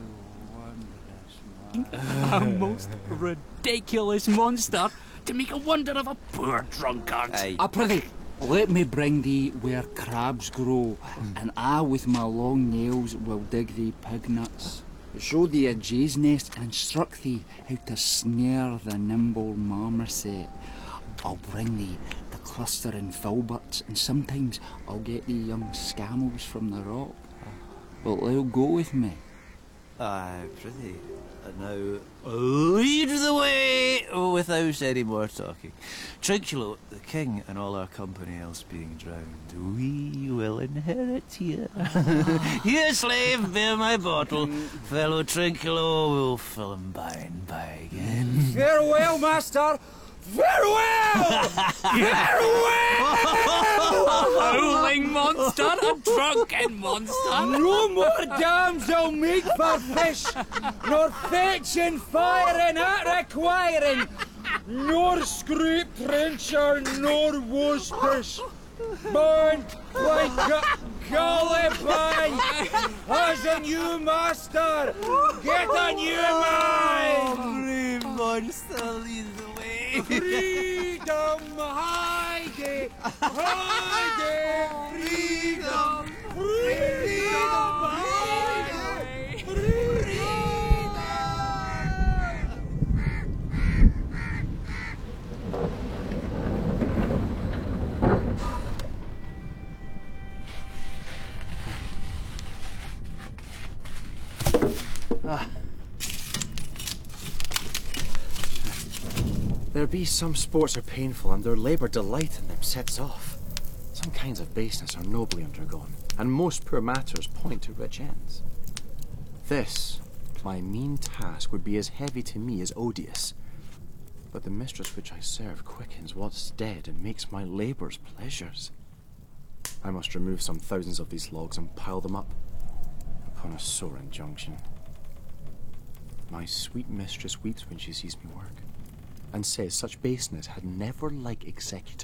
wondrous man. A most ridiculous monster. To make a wonder of a poor drunkard. Aye. I prithee, let me bring thee where crabs grow, and I with my long nails will dig thee pig nuts. Show thee a jay's nest and instruct thee how to snare the nimble marmoset. I'll bring thee the clustering filberts, and sometimes I'll get thee young scamels from the rock. Wilt thou go with me? Aye, prithee. And now, lead the way without any more talking. Trinculo, the king and all our company else being drowned, we will inherit here. Here, slave, bear my bottle. Fellow Trinculo will fill him by and by again. Farewell, master! Farewell! Farewell! Howling monster, a drunken monster. No more dams I'll make for fish, nor fetching, firing at requiring, nor scrape trencher, nor waspish. Man, like Caliban, has a new master. Get a new man. Brave monster, lead the way. Freedom, Heidi, Heidi, freedom, freedom, Heidi, freedom. Ah. There be some sports are painful, and their labour delight in them sets off. Some kinds of baseness are nobly undergone, and most poor matters point to rich ends. This, my mean task, would be as heavy to me as odious. But the mistress which I serve quickens what's dead and makes my labours pleasures. I must remove some thousands of these logs and pile them up upon a sore injunction. My sweet mistress weeps when she sees me work, and says such baseness had never like executor.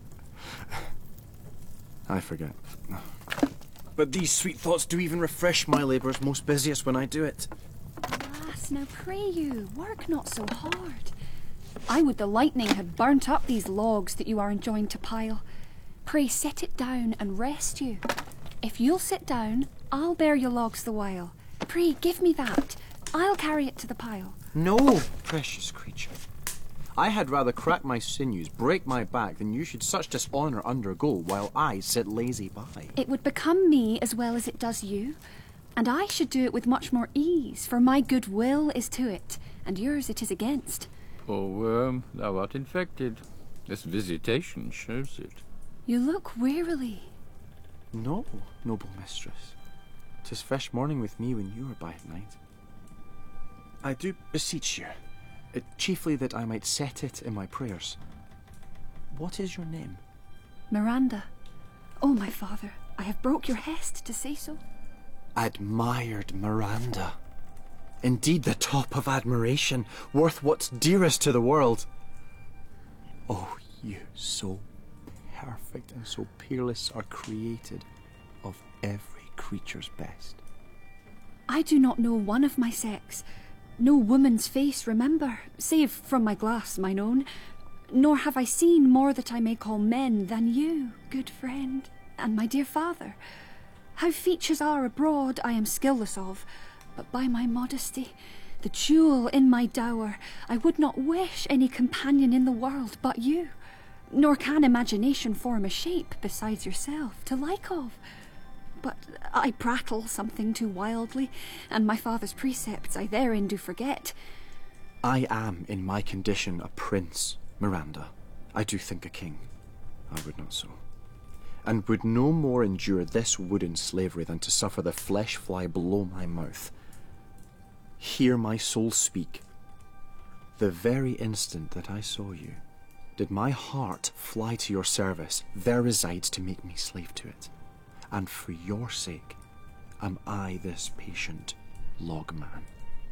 I forget. But these sweet thoughts do even refresh my labours most busiest when I do it. Alas, now pray you, work not so hard. I would the lightning had burnt up these logs that you are enjoined to pile. Pray set it down and rest you. If you'll sit down, I'll bear your logs the while. Pray give me that. I'll carry it to the pile. No, precious creature. I had rather crack my sinews, break my back, than you should such dishonour undergo while I sit lazy by. It would become me as well as it does you, and I should do it with much more ease, for my good will is to it, and yours it is against. Poor worm, thou art infected. This visitation shows it. You look wearily. No, noble mistress. 'Tis fresh morning with me when you are by at night. I do beseech you, uh, chiefly that I might set it in my prayers. What is your name? Miranda. Oh, my father, I have broke your hest to say so. Admired Miranda. Indeed the top of admiration, worth what's dearest to the world. Oh, you so perfect and so peerless are created of every creature's best. I do not know one of my sex, no woman's face remember, save from my glass mine own, nor have I seen more that I may call men than you, good friend, and my dear father. How features are abroad I am skilless of, but by my modesty, the jewel in my dower, I would not wish any companion in the world but you, nor can imagination form a shape besides yourself to like of. but I prattle something too wildly, and my father's precepts I therein do forget. I am, in my condition, a prince, Miranda. I do think a king. I would not so. And would no more endure this wooden slavery than to suffer the flesh fly below my mouth. Hear my soul speak. The very instant that I saw you, did my heart fly to your service, there resides to make me slave to it. And for your sake am I this patient log man.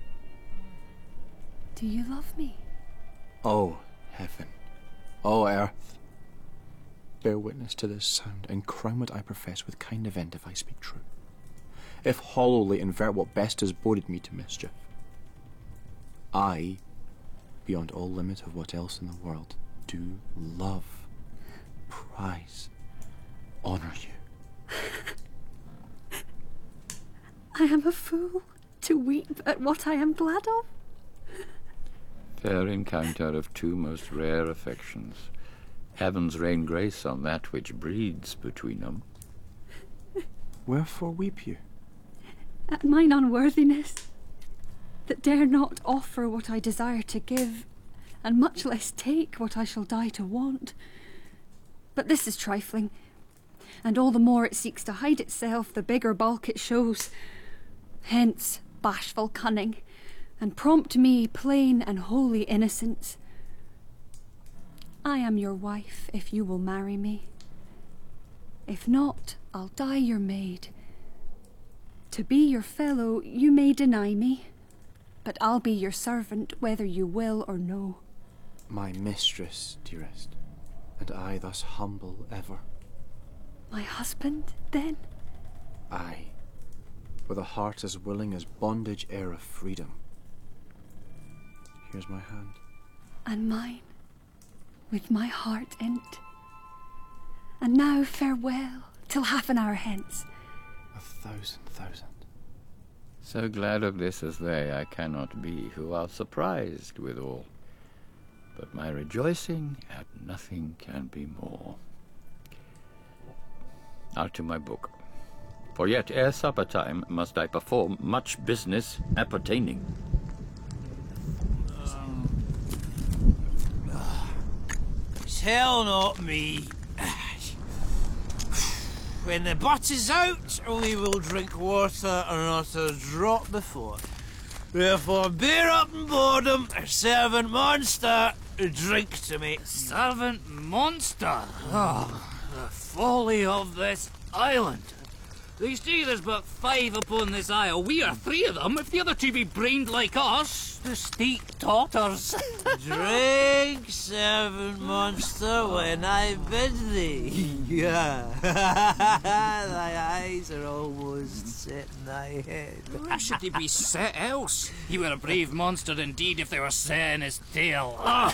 Do you love me? Oh, heaven. Oh, earth. Bear witness to this sound, and crown what I profess with kind event if I speak true. If hollowly invert what best has boded me to mischief. I, beyond all limit of what else in the world, do love, prize, honour you. I am a fool to weep at what I am glad of. Fair encounter of two most rare affections. Heavens rain grace on that which breeds between them. Wherefore weep you? At mine unworthiness, that dare not offer what I desire to give, and much less take what I shall die to want. But this is trifling, and all the more it seeks to hide itself, the bigger bulk it shows. Hence bashful cunning, and prompt me plain and holy innocence. I am your wife if you will marry me. If not, I'll die your maid. To be your fellow you may deny me, but I'll be your servant whether you will or no. My mistress, dearest, and I thus humble ever. My husband, then? Aye, with a heart as willing as bondage ere of freedom. Here's my hand. And mine, with my heart in't. And now farewell, till half an hour hence. A thousand thousand. So glad of this as they I cannot be, who are surprised withal. But my rejoicing at nothing can be more. Now to my book. For yet ere supper time must I perform much business appertaining. Tell not me. When the butt is out, we will drink water and not a drop before. Wherefore, bear up and boredom, servant monster, drink to me. Servant monster? Oh, the folly of this island. They say there's but five upon this isle. We are three of them. If the other two be brained like us, the steep totters. Drink, servant monster, when I bid thee. Yeah. Thy eyes are almost set in thy head. Why should they be set else? You were a brave monster indeed if they were set in his tail.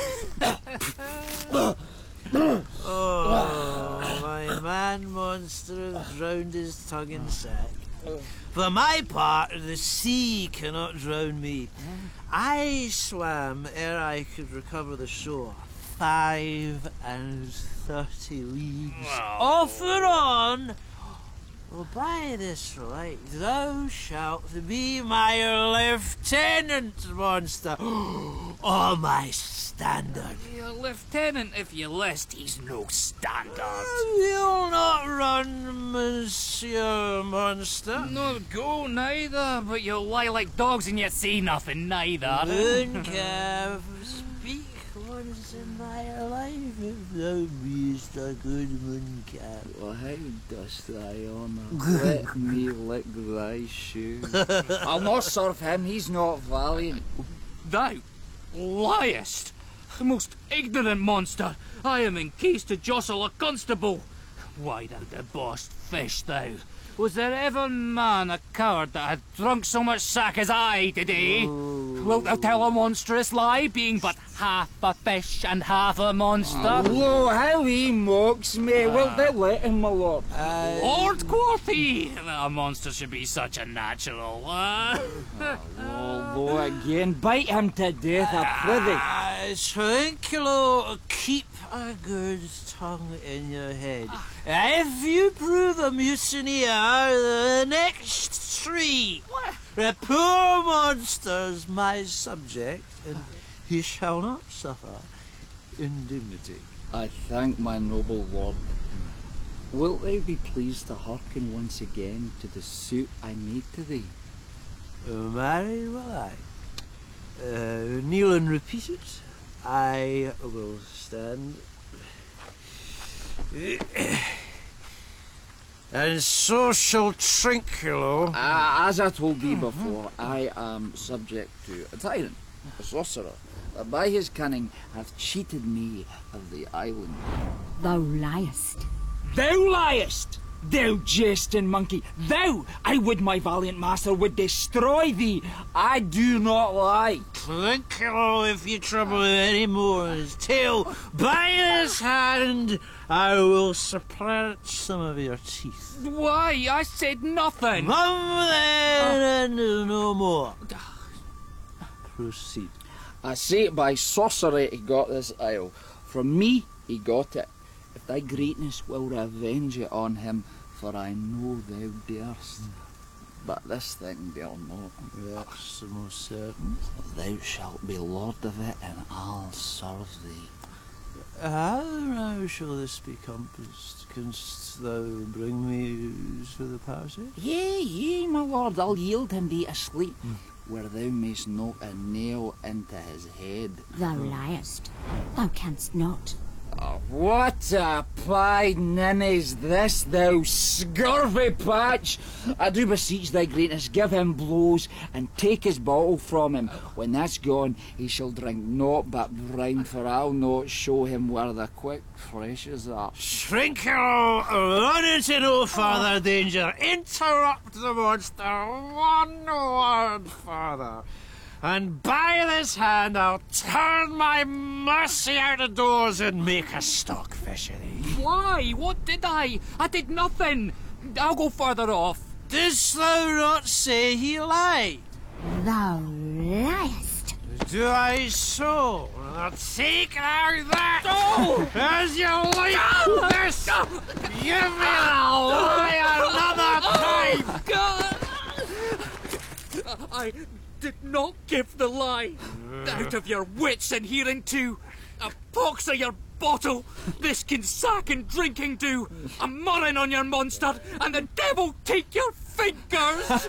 Oh, my man monster has drowned his tongue in sack. For my part, the sea cannot drown me. I swam ere I could recover the shore. Five and thirty leagues. Wow. Off and on. Well, by this right, thou shalt be my lieutenant, monster. Oh, my standard. Your lieutenant, if you list, he's no standard. You'll not run, monsieur monster. Not go neither, but you'll lie like dogs and yet say nothing neither. Mooncalf, speak once in thy life if thou beest a good mooncalf. Well, how dost thy honour let me lick thy shoe? I'll not serve him, he's not valiant. Thou liest! Most ignorant monster! I am in case to jostle a constable. Why thou debossed fish, thou? Was there ever man a coward that had drunk so much sack as I today? Oh, Wilt thou tell a monstrous lie, being but half a fish and half a monster? Lo, how he mocks me. Uh, Wilt thou let him, my lord? Uh, Lord, quoth he, a monster should be such a natural. Uh, oh, lo, again, bite him to death, I prithee. Uh, Trinculo, keep a good tongue in your head. If you prove a mutineer, the next tree, the poor monster's my subject, and he shall not suffer indignity. I thank my noble lord. Wilt thou be pleased to hearken once again to the suit I made to thee? Marry will I. Uh, kneel and repeat it. I will stand. And so shall Trinculo. Uh, as I told thee before, I am subject to a tyrant, a sorcerer, that by his cunning hath cheated me of the island. Thou liest. Thou liest! Thou jesting monkey! Thou! I would my valiant master would destroy thee! I do not lie! Trinculo, if you trouble him any more in his tail, by his hand, I will supplant some of your teeth. Why, I said nothing! Mum then, and no more. Proceed. I say it by sorcery he got this isle. From me he got it. If thy greatness will revenge it on him, for I know thou darest. Mm. But this thing dare not. That's the most certain. Thou shalt be lord of it, and I'll serve thee. How now shall this be compassed? Canst thou bring me news for the passage? Yea, yea, my lord, I'll yield him thee asleep, mm. where thou mayst knock a nail into his head. Thou liest. Thou canst not. Oh, what a pied ninny's this, thou scurvy patch! I do beseech thy greatness, give him blows, and take his bottle from him. When that's gone, he shall drink naught but brine, for I'll not show him where the quick freshes are. Trinculo, run into no further danger. Interrupt the monster. One word further. And by this hand I'll turn my mercy out of doors and make a stockfish of thee. Why? What did I? I did nothing. I'll go further off. Didst thou not say he lied? Thou liest. Do I so? Now take out that! Oh! As you like oh! this! Oh! Give me the lie another time! I did not give the lie. Out of your wits and hearing too. A pox of your bottle. This can sack and drinking do. A murrain on your monster, and the devil take your fingers.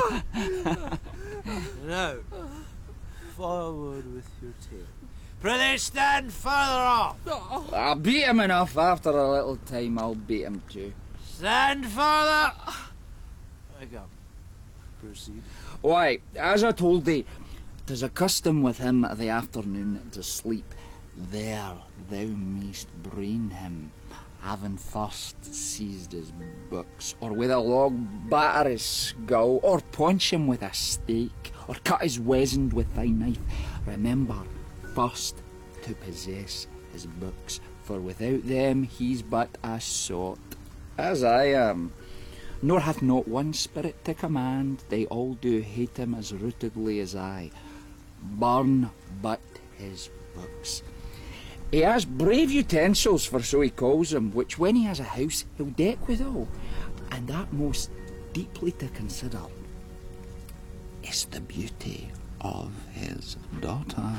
Now, forward with your tale. Prithee, stand further off. I'll beat him enough. After a little time, I'll beat him too. Stand further. I come. Proceed. Why, as I told thee, 'tis a custom with him of the afternoon to sleep. There thou mayst brain him, having first seized his books, or with a log batter his skull, or punch him with a stake, or cut his weasand with thy knife. Remember, first to possess his books, for without them he's but a sot, as I am. Nor hath not one spirit to command, they all do hate him as rootedly as I. Burn but his books. He has brave utensils, for so he calls them, which when he has a house he'll deck withal. And that most deeply to consider is the beauty of his daughter.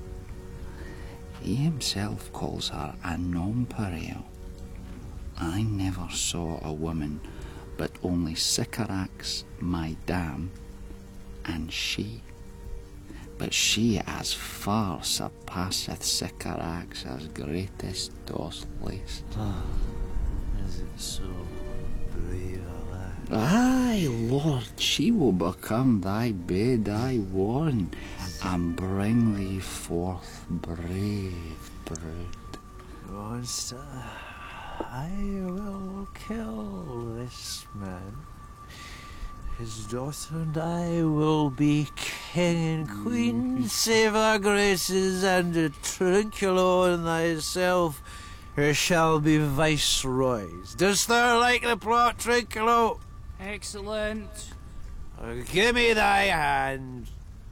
He himself calls her a nonpareil. I never saw a woman but only Sycorax, my dam, and she. But she as far surpasseth Sycorax as greatest Dothlies. Ah, is it so brave a lad? Aye, Lord, she will become thy bed, I warn, and bring thee forth brave brood. Monster, I will kill this man. his daughter and I will be king and queen, save our graces, and Trinculo and thyself who shall be viceroys. Dost thou like the plot, Trinculo? Excellent. Uh, give me thy hand.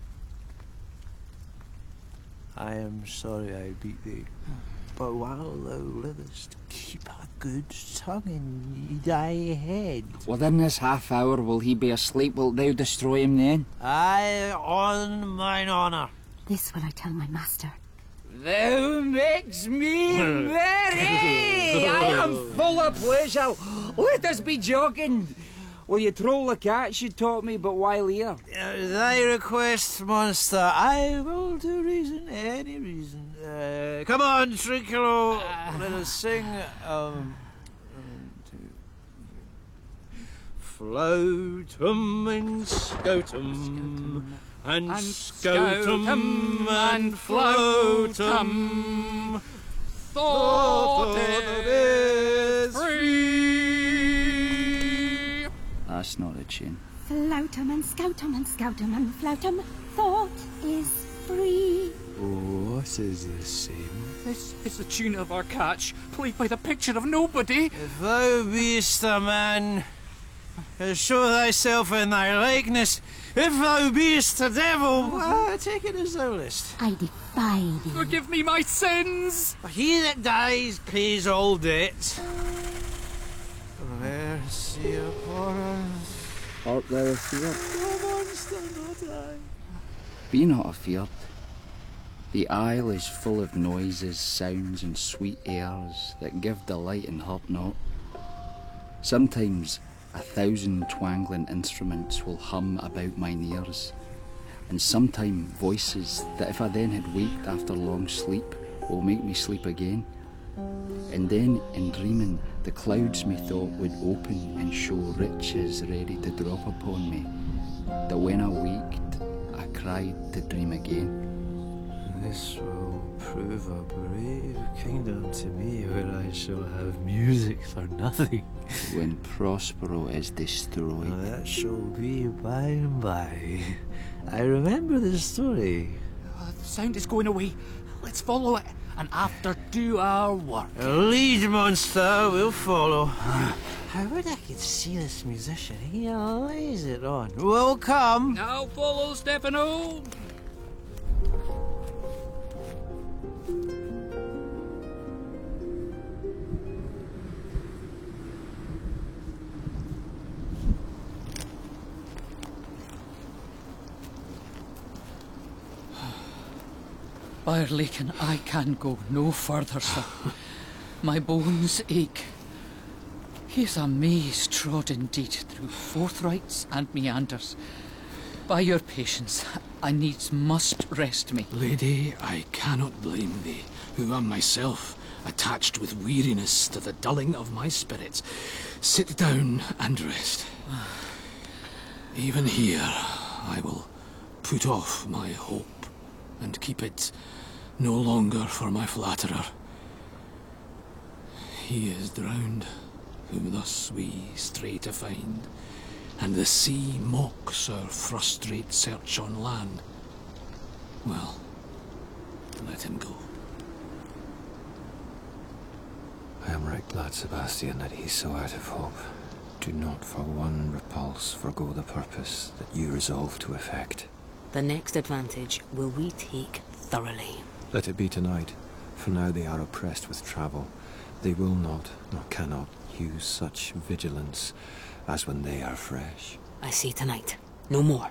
I am sorry I beat thee, but while thou livest, keep a good tongue in thy head. Within this half hour will he be asleep? Wilt thou destroy him then? Aye, on mine honour. This will I tell my master. Thou makes me merry! I am full of pleasure. Let us be jogging. Will you troll the cats you taught me but while here? Uh, thy request, monster. I will do reason, any reason. Uh, come on, Trinculo. Uh, Let us sing. Um, one, two, Flautum and scotum, and, and scotum and flautum. Thought it is free. That's not a tune. Flautum and scoutum and scoutum and flautum, thought is free. Oh, what is this same? This is the tune of our catch, played by the picture of nobody. If thou beest a man, show thyself in thy likeness. If thou beest a devil, well, take it as thou list. I defy thee. Forgive me my sins. He that dies pays all debt. Mercy upon us. Art thou afeard? No monster, not I. Be not afeard. The isle is full of noises, sounds, and sweet airs that give delight and hurt not. Sometimes a thousand twangling instruments will hum about mine ears, and sometime voices that if I then had waked after long sleep will make me sleep again. And then in dreaming the clouds methought would open and show riches ready to drop upon me, that when I waked I cried to dream again. This will prove a brave kingdom to me, where I shall have music for nothing. When Prospero is destroyed. Oh, that shall be by and by. I remember this story. Uh, the sound is going away. Let's follow it, and after do our work. Lead, monster, we'll follow. I would I could see this musician. He lays it on. We'll come. Now follow, Stefano. Birelaken, I can go no further, sir. My bones ache. Here's a maze trod indeed through forthrights and meanders. By your patience, I needs must rest me. Lady, I cannot blame thee, who am myself attached with weariness to the dulling of my spirits. Sit down and rest. Even here, I will put off my hope and keep it no longer for my flatterer. He is drowned, whom thus we stray to find, and the sea mocks our frustrate search on land. Well, let him go. I am right glad, Sebastian, that he's so out of hope. Do not for one repulse forgo the purpose that you resolve to effect. The next advantage will we take thoroughly. Let it be tonight, for now they are oppressed with travel. They will not, nor cannot, use such vigilance as when they are fresh. I say tonight, no more.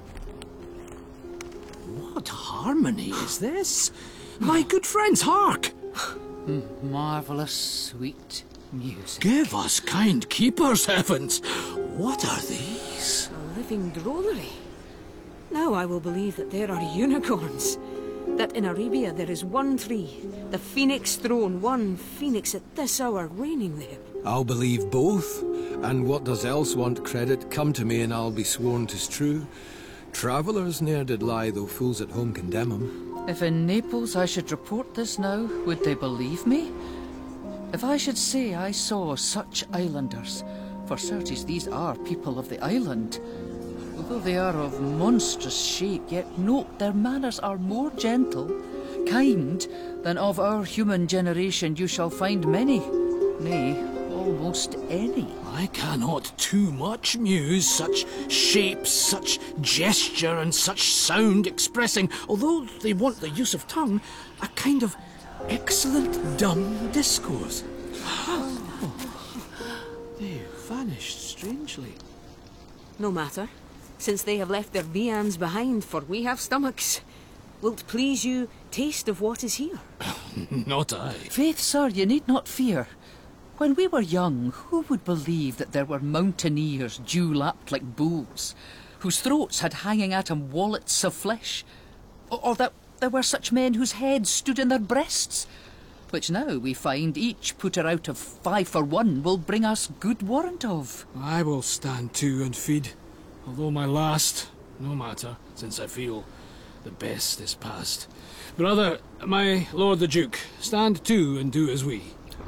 What harmony is this? My good friends, hark! Marvellous sweet music. Give us kind keepers, heavens! What are these? A living drollery. Now I will believe that there are unicorns. That in Arabia there is one tree, the phoenix throne, one phoenix at this hour reigning there. I'll believe both, and what does else want credit? Come to me and I'll be sworn 'tis true. Travellers ne'er did lie, though fools at home condemn 'em. If in Naples I should report this now, would they believe me? If I should say I saw such islanders, for certes these are people of the island, Although they are of monstrous shape, yet note their manners are more gentle, kind, than of our human generation you shall find many, nay, almost any. I cannot too much muse such shapes, such gesture, and such sound expressing, although they want the use of tongue, a kind of excellent dumb discourse. Oh, they vanished strangely. No matter, since they have left their viands behind, for we have stomachs. Wilt please you taste of what is here? Not I. Faith, sir, you need not fear. When we were young, who would believe that there were mountaineers dew-lapped like bulls, whose throats had hanging at 'em wallets of flesh, or, or that there were such men whose heads stood in their breasts, which now we find each putter out of five for one will bring us good warrant of. I will stand to and feed, although my last, no matter, since I feel the best is past. Brother, my lord the Duke, stand to and do as we.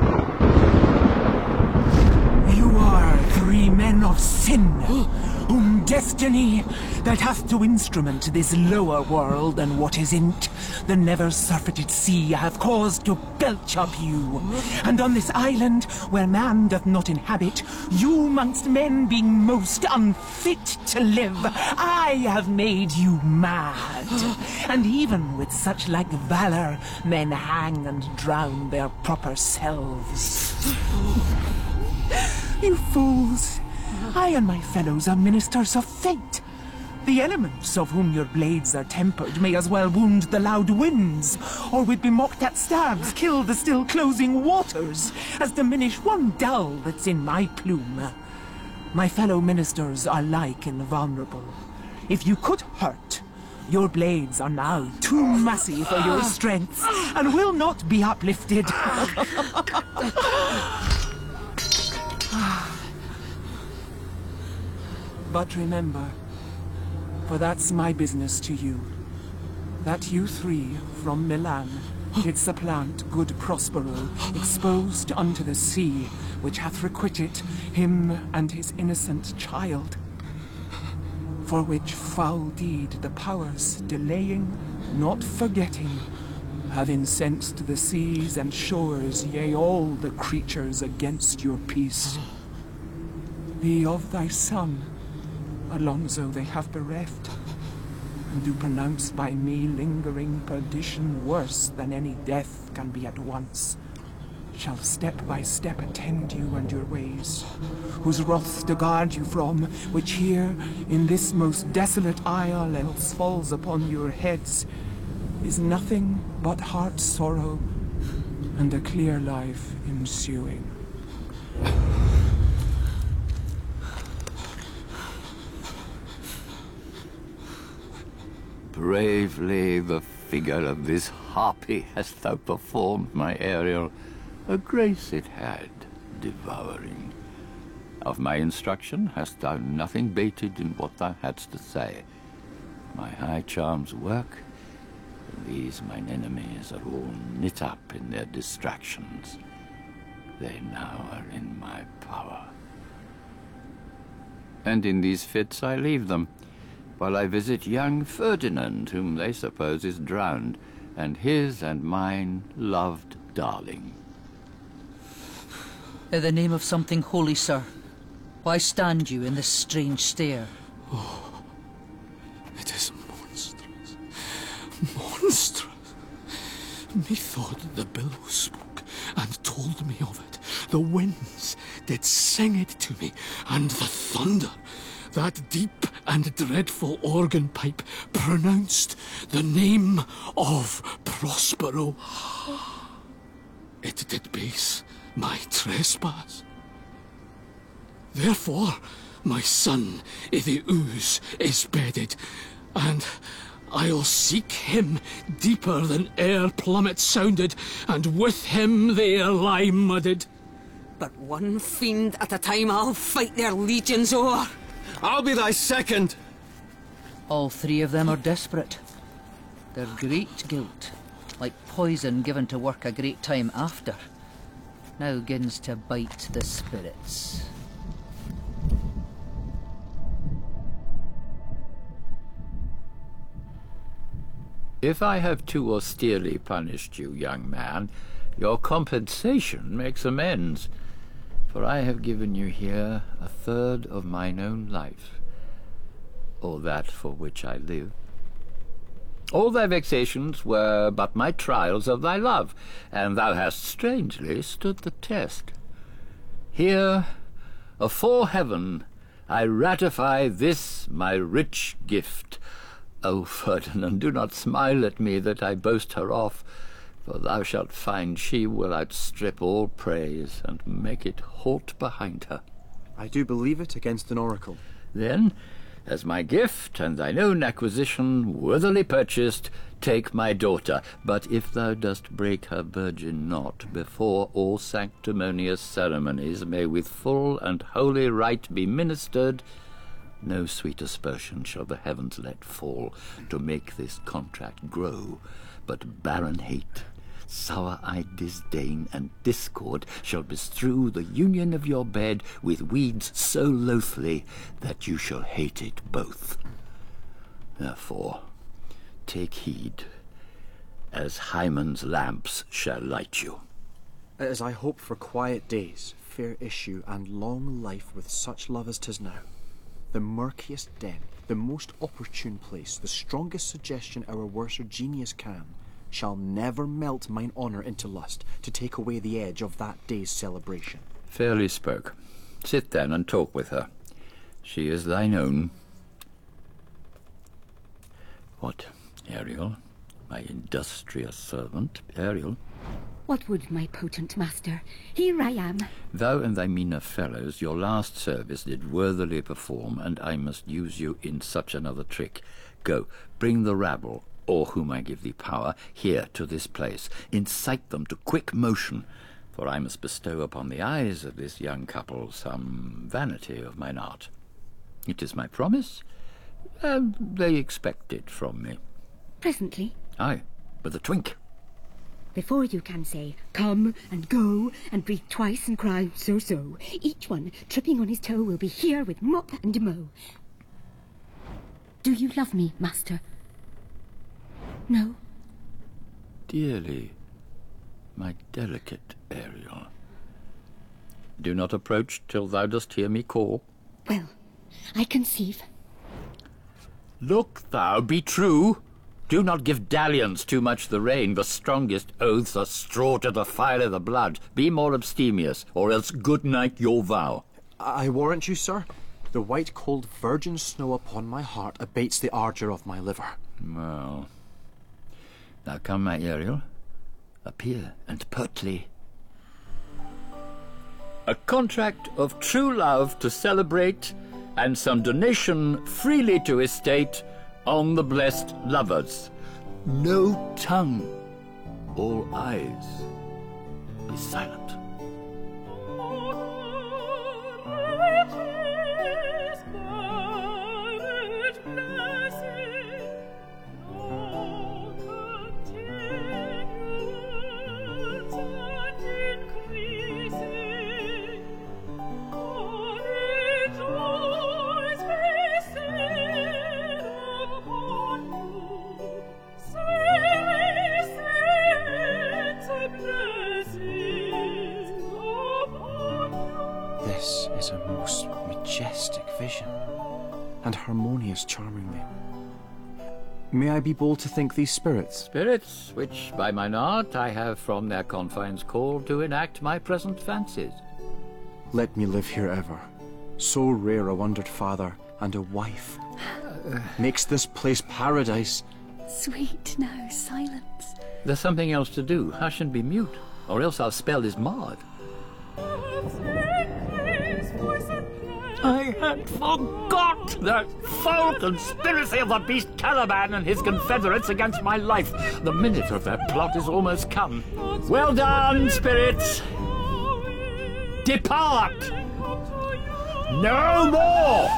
You are three men of sin, whom destiny that hath to instrument this lower world and what is in't, the never-surfeited sea, hath caused to belch up you. And on this island, where man doth not inhabit, you amongst men being most unfit to live, I have made you mad. And even with such like valor, men hang and drown their proper selves. You fools! I and my fellows are ministers of fate. The elements of whom your blades are tempered may as well wound the loud winds, or with bemocked at stabs kill the still closing waters, as diminish one dull that's in my plume. My fellow ministers are like invulnerable. If you could hurt, your blades are now too massy for your strength, and will not be uplifted. But remember, for that's my business to you, that you three from Milan did supplant good Prospero, exposed unto the sea, which hath requited him and his innocent child. For which foul deed the powers, delaying, not forgetting, have incensed the seas and shores, yea, all the creatures against your peace. Be of thy son, Alonso, they have bereft, and do pronounce by me lingering perdition worse than any death can be at once, shall step by step attend you and your ways, whose wraths to guard you from, which here, in this most desolate isle, else falls upon your heads, is nothing but heart sorrow and a clear life ensuing. Bravely the figure of this harpy hast thou performed, my Ariel. A grace it had, devouring. Of my instruction hast thou nothing bated in what thou hadst to say. My high charms work, and these mine enemies are all knit up in their distractions. They now are in my power. And in these fits I leave them, while I visit young Ferdinand, whom they suppose is drowned, and his and mine loved darling. In the name of something holy, sir, why stand you in this strange stare? Oh, it is monstrous, monstrous. Methought the billows spoke and told me of it. The winds did sing it to me, and the thunder, that deep and dreadful organ pipe, pronounced the name of Prospero. It did base my trespass. Therefore, my son i' the ooze is bedded, and I'll seek him deeper than e'er plummet sounded, and with him there lie mudded. But one fiend at a time I'll fight their legions o'er. I'll be thy second. All three of them are desperate. Their great guilt, like poison given to work a great time after, now begins to bite the spirits. If I have too austerely punished you, young man, your compensation makes amends, for I have given you here a third of mine own life, or that for which I live. All thy vexations were but my trials of thy love, and thou hast strangely stood the test. Here, afore heaven, I ratify this my rich gift. O Ferdinand, do not smile at me that I boast her off, for thou shalt find she will outstrip all praise, and make it halt behind her. I do believe it against an oracle. Then, as my gift and thine own acquisition worthily purchased, take my daughter. But if thou dost break her virgin knot before all sanctimonious ceremonies may with full and holy rite be ministered, no sweet aspersion shall the heavens let fall to make this contract grow, but barren hate, sour-eyed disdain, and discord shall bestrew the union of your bed with weeds so loathly that you shall hate it both. Therefore, take heed, as Hymen's lamps shall light you. As I hope for quiet days, fair issue, and long life with such love as 'tis now, the murkiest den, the most opportune place, the strongest suggestion our worser genius can, shall never melt mine honour into lust to take away the edge of that day's celebration. Fairly spoke. Sit then and talk with her. She is thine own. What, Ariel? My industrious servant, Ariel? What would my potent master? Here I am. Thou and thy meaner fellows your last service did worthily perform, and I must use you in such another trick. Go, bring the rabble, or whom I give thee power, here to this place. Incite them to quick motion, for I must bestow upon the eyes of this young couple some vanity of mine art. It is my promise, and they expect it from me. Presently? Aye, with a twink. Before you can say, come and go, and breathe twice and cry, so, so, each one tripping on his toe will be here with mop and mow. Do you love me, master? No? Dearly, my delicate Ariel. Do not approach till thou dost hear me call. Well, I conceive. Look thou, be true. Do not give dalliance too much the rein. The strongest oaths are straw to the fire of the blood. Be more abstemious, or else good night your vow. I warrant you, sir, the white cold virgin snow upon my heart abates the ardour of my liver. Well, now come, my Ariel, appear, and pertly. A contract of true love to celebrate, and some donation freely to estate on the blessed lovers. No tongue, all eyes, be silent. This is a most majestic vision, and harmonious charmingly. May I be bold to think these spirits? Spirits, which by mine art I have from their confines called to enact my present fancies. Let me live here ever. So rare a wondered father and a wife makes this place paradise. Sweet now, silence. There's something else to do. Hush and be mute, or else our spell is marred. I had forgot the foul conspiracy of the beast Caliban and his confederates against my life. The minute of their plot is almost come. Well done, spirits! Depart! No more!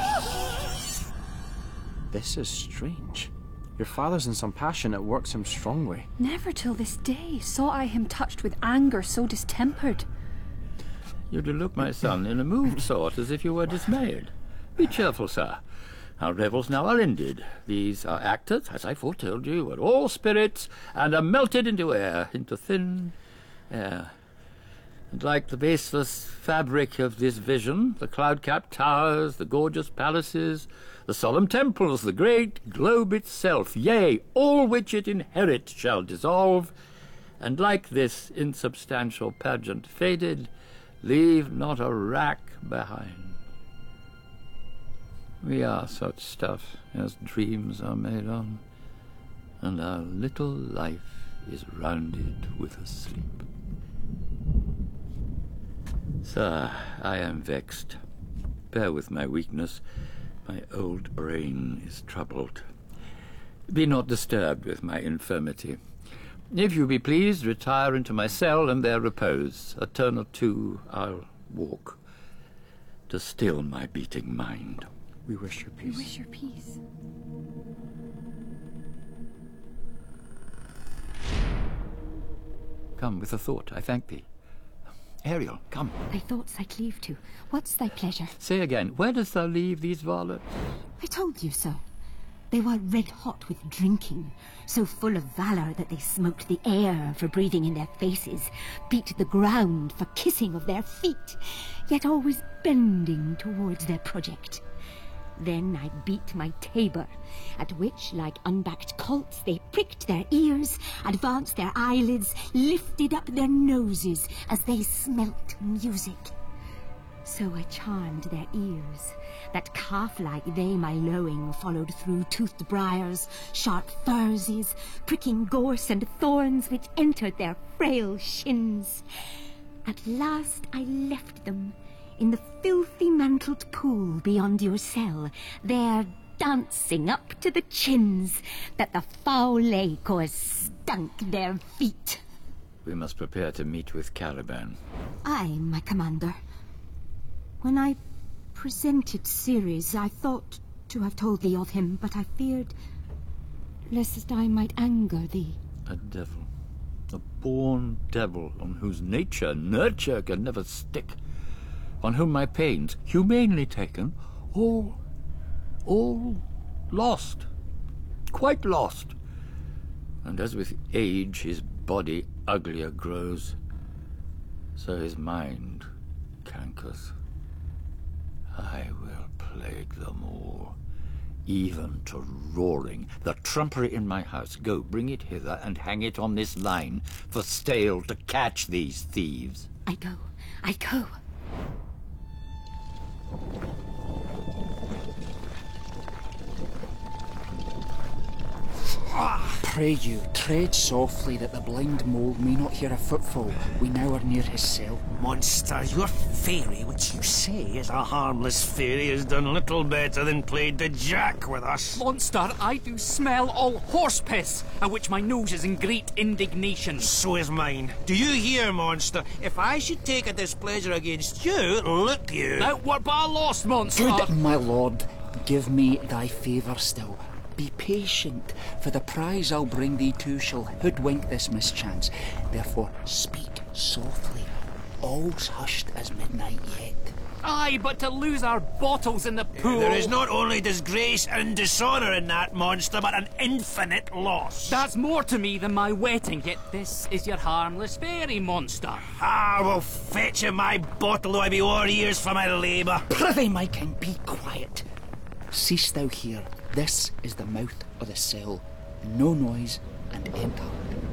This is strange. Your father's in some passion that works him strongly. Never till this day saw I him touched with anger so distempered. You do look, my son, in a moved sort, as if you were dismayed. Be cheerful, sir. Our revels now are ended. These are actors, as I foretold you, are all spirits, and are melted into air, into thin air. And like the baseless fabric of this vision, the cloud-capped towers, the gorgeous palaces, the solemn temples, the great globe itself, yea, all which it inherits shall dissolve, and like this insubstantial pageant faded, leave not a rack behind. We are such stuff as dreams are made on, and our little life is rounded with a sleep. Sir, I am vexed. Bear with my weakness. My old brain is troubled. Be not disturbed with my infirmity. If you be pleased, retire into my cell and there repose. A turn or two I'll walk, to still my beating mind. We wish your peace. We wish your peace. Come with a thought, I thank thee. Ariel, come. Thy thoughts I cleave to. What's thy pleasure? Say again, where dost thou leave these varlets? I told you so. They were red hot with drinking, so full of valour that they smoked the air for breathing in their faces, beat the ground for kissing of their feet, yet always bending towards their project. Then I beat my tabor, at which, like unbacked colts, they pricked their ears, advanced their eyelids, lifted up their noses as they smelt music. So I charmed their ears, that calf-like they my lowing followed through toothed briars, sharp furzes, pricking gorse and thorns which entered their frail shins. At last I left them, in the filthy mantled pool beyond your cell, there dancing up to the chins, that the foul lacors stunk their feet. We must prepare to meet with Caliban. Aye, my commander. When I presented Ceres, I thought to have told thee of him, but I feared lest I might anger thee. A devil. A born devil, on whose nature nurture can never stick. On whom my pains, humanely taken, all, all lost. Quite lost. And as with age his body uglier grows, so his mind cankers. I will plague them all, even to roaring. The trumpery in my house, go, bring it hither, and hang it on this line, for stale to catch these thieves. I go, I go. Pray you, tread softly that the blind mole may not hear a footfall. We now are near his cell. Monster, your fairy, which you say is a harmless fairy, has done little better than played the jack with us. Monster, I do smell all horse piss, at which my nose is in great indignation. So is mine. Do you hear, monster? If I should take a displeasure against you, look you. Outward but a lost, monster. Good my lord, give me thy favour still. Be patient, for the prize I'll bring thee to shall hoodwink this mischance. Therefore speak softly. All's hushed as midnight yet. Aye, but to lose our bottles in the pool... There is not only disgrace and dishonour in that, monster, but an infinite loss. That's more to me than my wetting, yet this is your harmless fairy, monster. Ah, will fetch him my bottle, though I be o'er ears for my labour. Prithee, my king, be quiet. Cease thou here. This is the mouth of the cell. No noise, and enter.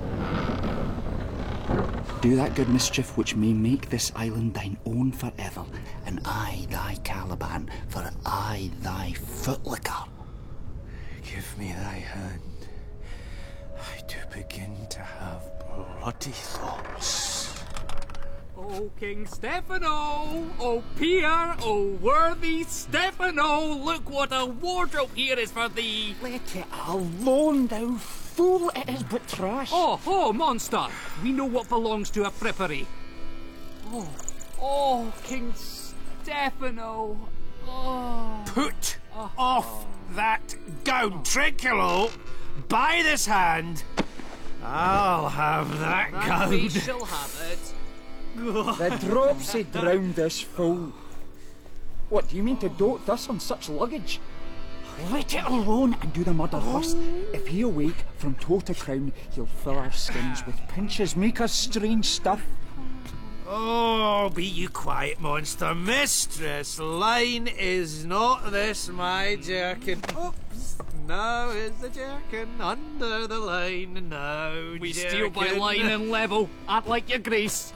Do that good mischief which may make this island thine own forever, and I thy Caliban, for I thy footlicker. Give me thy hand. I do begin to have bloody thoughts. O King Stephano, O peer, O worthy Stephano, look what a wardrobe here is for thee. Let it alone, thou fool, it is but trash. Oh, oh, monster, we know what belongs to a frippery. Oh, oh, King Stephano, oh. Put oh. off that gown, Trinculo, by this hand. I'll have that, that gown. We shall have it. The dropsy drowned this fool. What, do you mean to dote thus on such luggage? Let it alone and do the murder first. If he awake from toe to crown, he'll fill our skins with pinches, make us strange stuff. Oh, be you quiet, monster. Mistress, line is not this my jerkin. Oops, now is the jerkin under the line, now We jerkin. steal by line and level, act like your grace.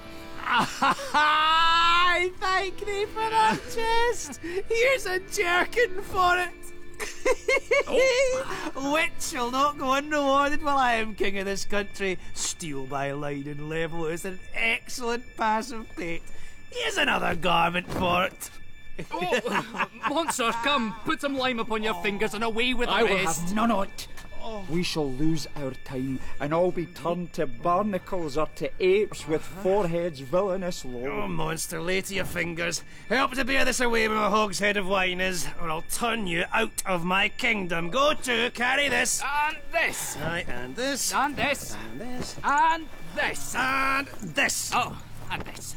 I thank thee for that jest. Here's a jerkin for it. Oh. Which shall not go unrewarded while I am king of this country. Steal by line and level is an excellent passive bait. Here's another garment for it. Oh, monster, come, put some lime upon your fingers and away with the I will rest. have none of it. We shall lose our time and all be turned to barnacles or to apes with foreheads villainous low. Oh, monster, lay to your fingers. Help to bear this away where my hogshead of wine is, or I'll turn you out of my kingdom. Go to, carry this. And this. Aye, and this. And this. And this. And this. And this. Oh, and this.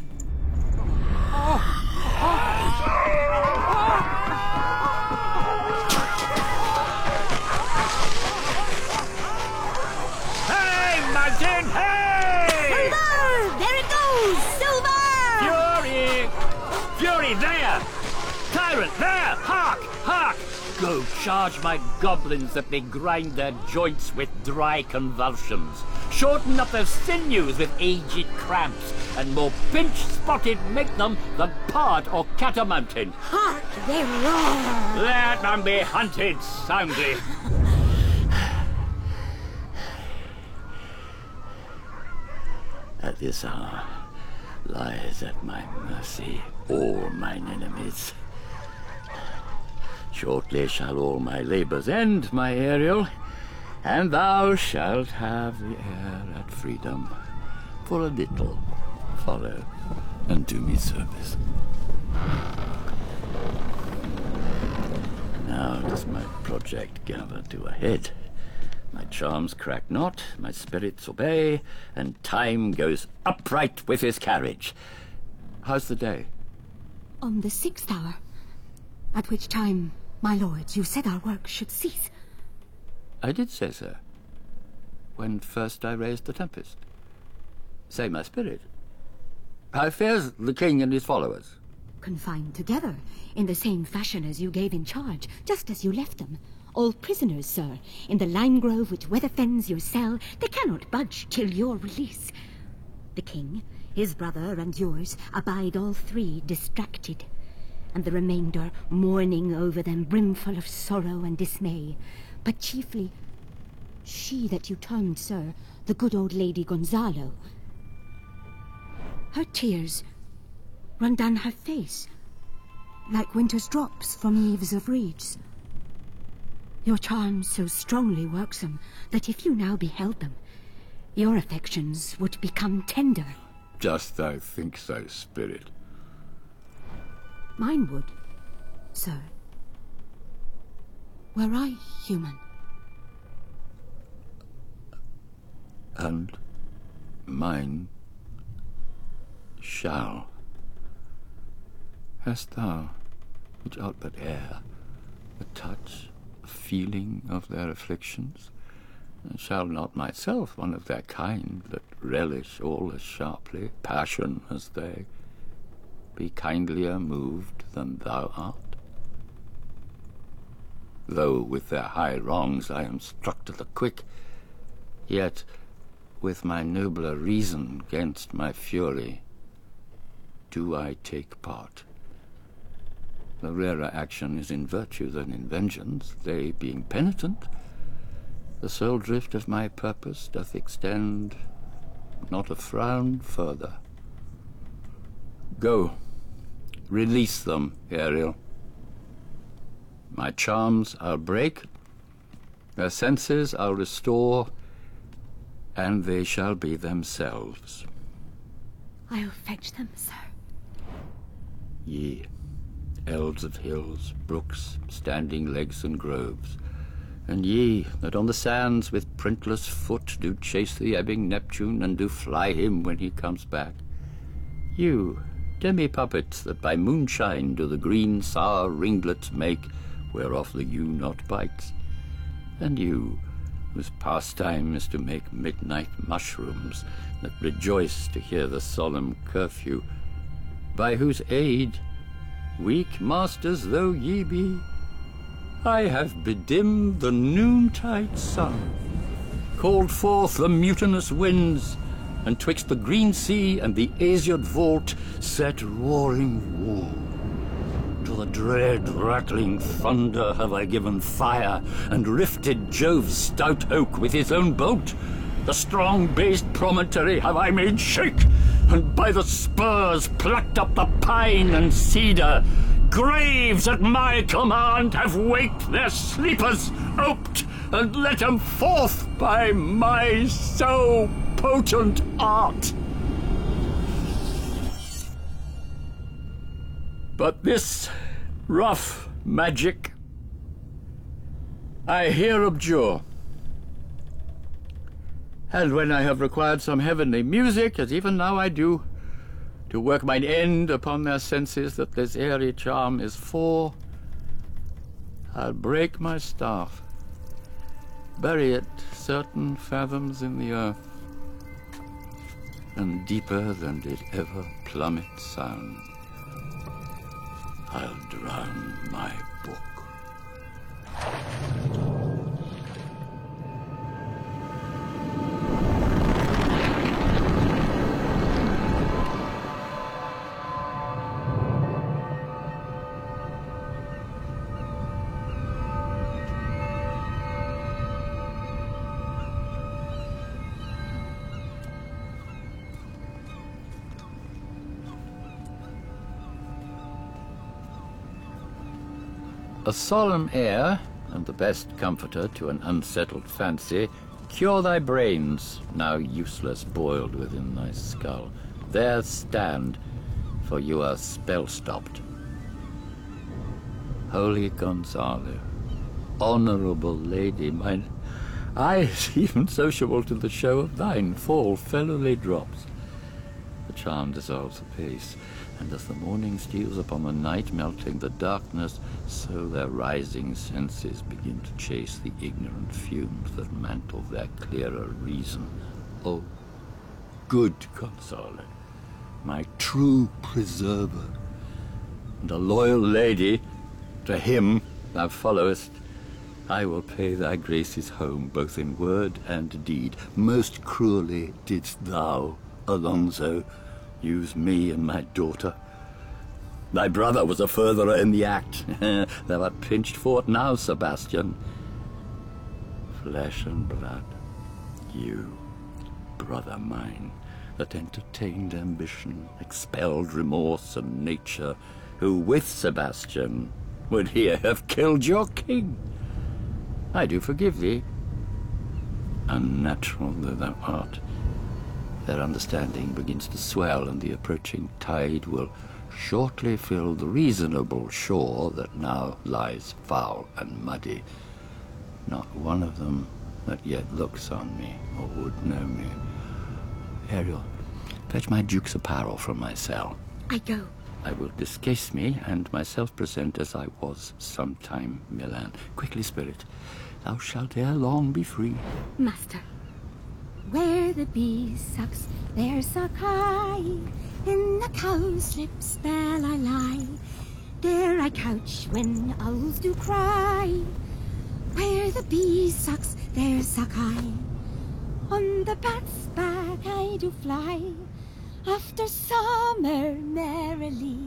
Hey, Magdalene, hey! Silver! There it goes! Silver! Fury! Fury, there! Tyrant, there! Hark! Hark! Go charge my goblins that they grind their joints with dry convulsions, shorten up their sinews with aged cramps, and more pinch-spotted make them than pard or catamountain. Hark their roar! Let them be hunted soundly. At this hour lies at my mercy all mine enemies. Shortly shall all my labours end, my Ariel, and thou shalt have the air at freedom. For a little, follow and do me service. Now does my project gather to a head. My charms crack not, my spirits obey, and time goes upright with his carriage. How's the day? On the sixth hour, at which time, my lords, you said our work should cease. I did say so, when first I raised the tempest. Say, my spirit, how fares the king and his followers? Confined together, in the same fashion as you gave in charge, just as you left them. All prisoners, sir, in the lime grove which weather fens your cell. They cannot budge till your release. The king, his brother, and yours abide all three distracted, and the remainder mourning over them, brimful of sorrow and dismay. But chiefly, she that you termed, sir, the good old Lady Gonzalo. Her tears run down her face, like winter's drops from eaves of reeds. Your charms so strongly worksome that if you now beheld them, your affections would become tender. Dost thou think so, spirit? Mine would, sir. Were I human. And mine shall. Hast thou, which art but air, a touch, a feeling of their afflictions? And shall not myself, one of their kind, that relish all as sharply passion as they, be kindlier moved than thou art? Though with their high wrongs I am struck to the quick, yet with my nobler reason gainst my fury do I take part. The rarer action is in virtue than in vengeance, they being penitent. The sole drift of my purpose doth extend not a frown further. Go, release them, Ariel. My charms I'll break, their senses I'll restore, and they shall be themselves. I'll fetch them, sir. Ye, elves of hills, brooks, standing lakes and groves, and ye that on the sands with printless foot do chase the ebbing Neptune and do fly him when he comes back, you, demi-puppets that by moonshine do the green sour ringlets make whereof the ewe not bites, and you, whose pastime is to make midnight mushrooms that rejoice to hear the solemn curfew, by whose aid, weak masters though ye be, I have bedimmed the noontide sun, called forth the mutinous winds, and twixt the green sea and the azured vault set roaring war. To the dread rattling thunder have I given fire, and rifted Jove's stout oak with his own bolt. The strong-based promontory have I made shake, and by the spurs plucked up the pine and cedar. Graves at my command have waked their sleepers, oped, and let them forth by my so potent art. But this rough magic I here abjure. And when I have required some heavenly music, as even now I do, to work mine end upon their senses that this airy charm is for, I'll break my staff, bury it certain fathoms in the earth, and deeper than did ever plummet sound, I'll drown my book. A solemn air, and the best comforter to an unsettled fancy, cure thy brains, now useless boiled within thy skull. There stand, for you are spell-stopped. Holy Gonzalo, honourable lady, mine eyes, even sociable to the show of thine, fall fellowly drops. The charm dissolves apace, and as the morning steals upon the night, melting the darkness, so their rising senses begin to chase the ignorant fumes that mantle their clearer reason. Oh, good Console, my true preserver, and a loyal lady, to him thou followest, I will pay thy graces home, both in word and deed. Most cruelly didst thou, Alonso, use me and my daughter. Thy brother was a furtherer in the act. Thou art pinched for it now, Sebastian. Flesh and blood, you, brother mine, that entertained ambition, expelled remorse and nature, who with Sebastian would here have killed your king. I do forgive thee, unnatural though thou art. Their understanding begins to swell, and the approaching tide will shortly fill the reasonable shore that now lies foul and muddy. Not one of them that yet looks on me, or would know me. Ariel, fetch my duke's apparel from my cell. I go. I will discase me, and myself present as I was sometime Milan. Quickly, spirit, thou shalt ere long be free. Master. Where the bee sucks, there suck I. In the cowslip's bell I lie. There I couch when owls do cry. Where the bee sucks, there suck I. On the bat's back I do fly. After summer merrily,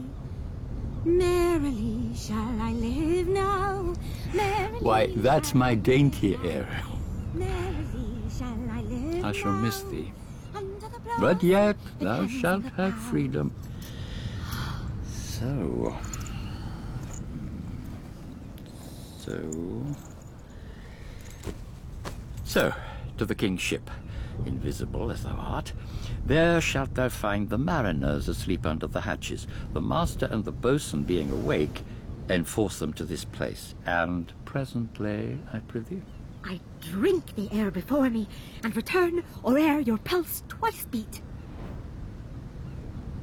merrily shall I live now. Merrily Why, that's my dainty Ariel. Merrily shall I live I shall now. miss thee. But yet thou shalt have freedom. So... So... So, to the king's ship, invisible as thou art. There shalt thou find the mariners asleep under the hatches. The master and the boatswain being awake, enforce them to this place. And presently, I prithee, I drink the air before me, and return, or ere your pulse twice beat.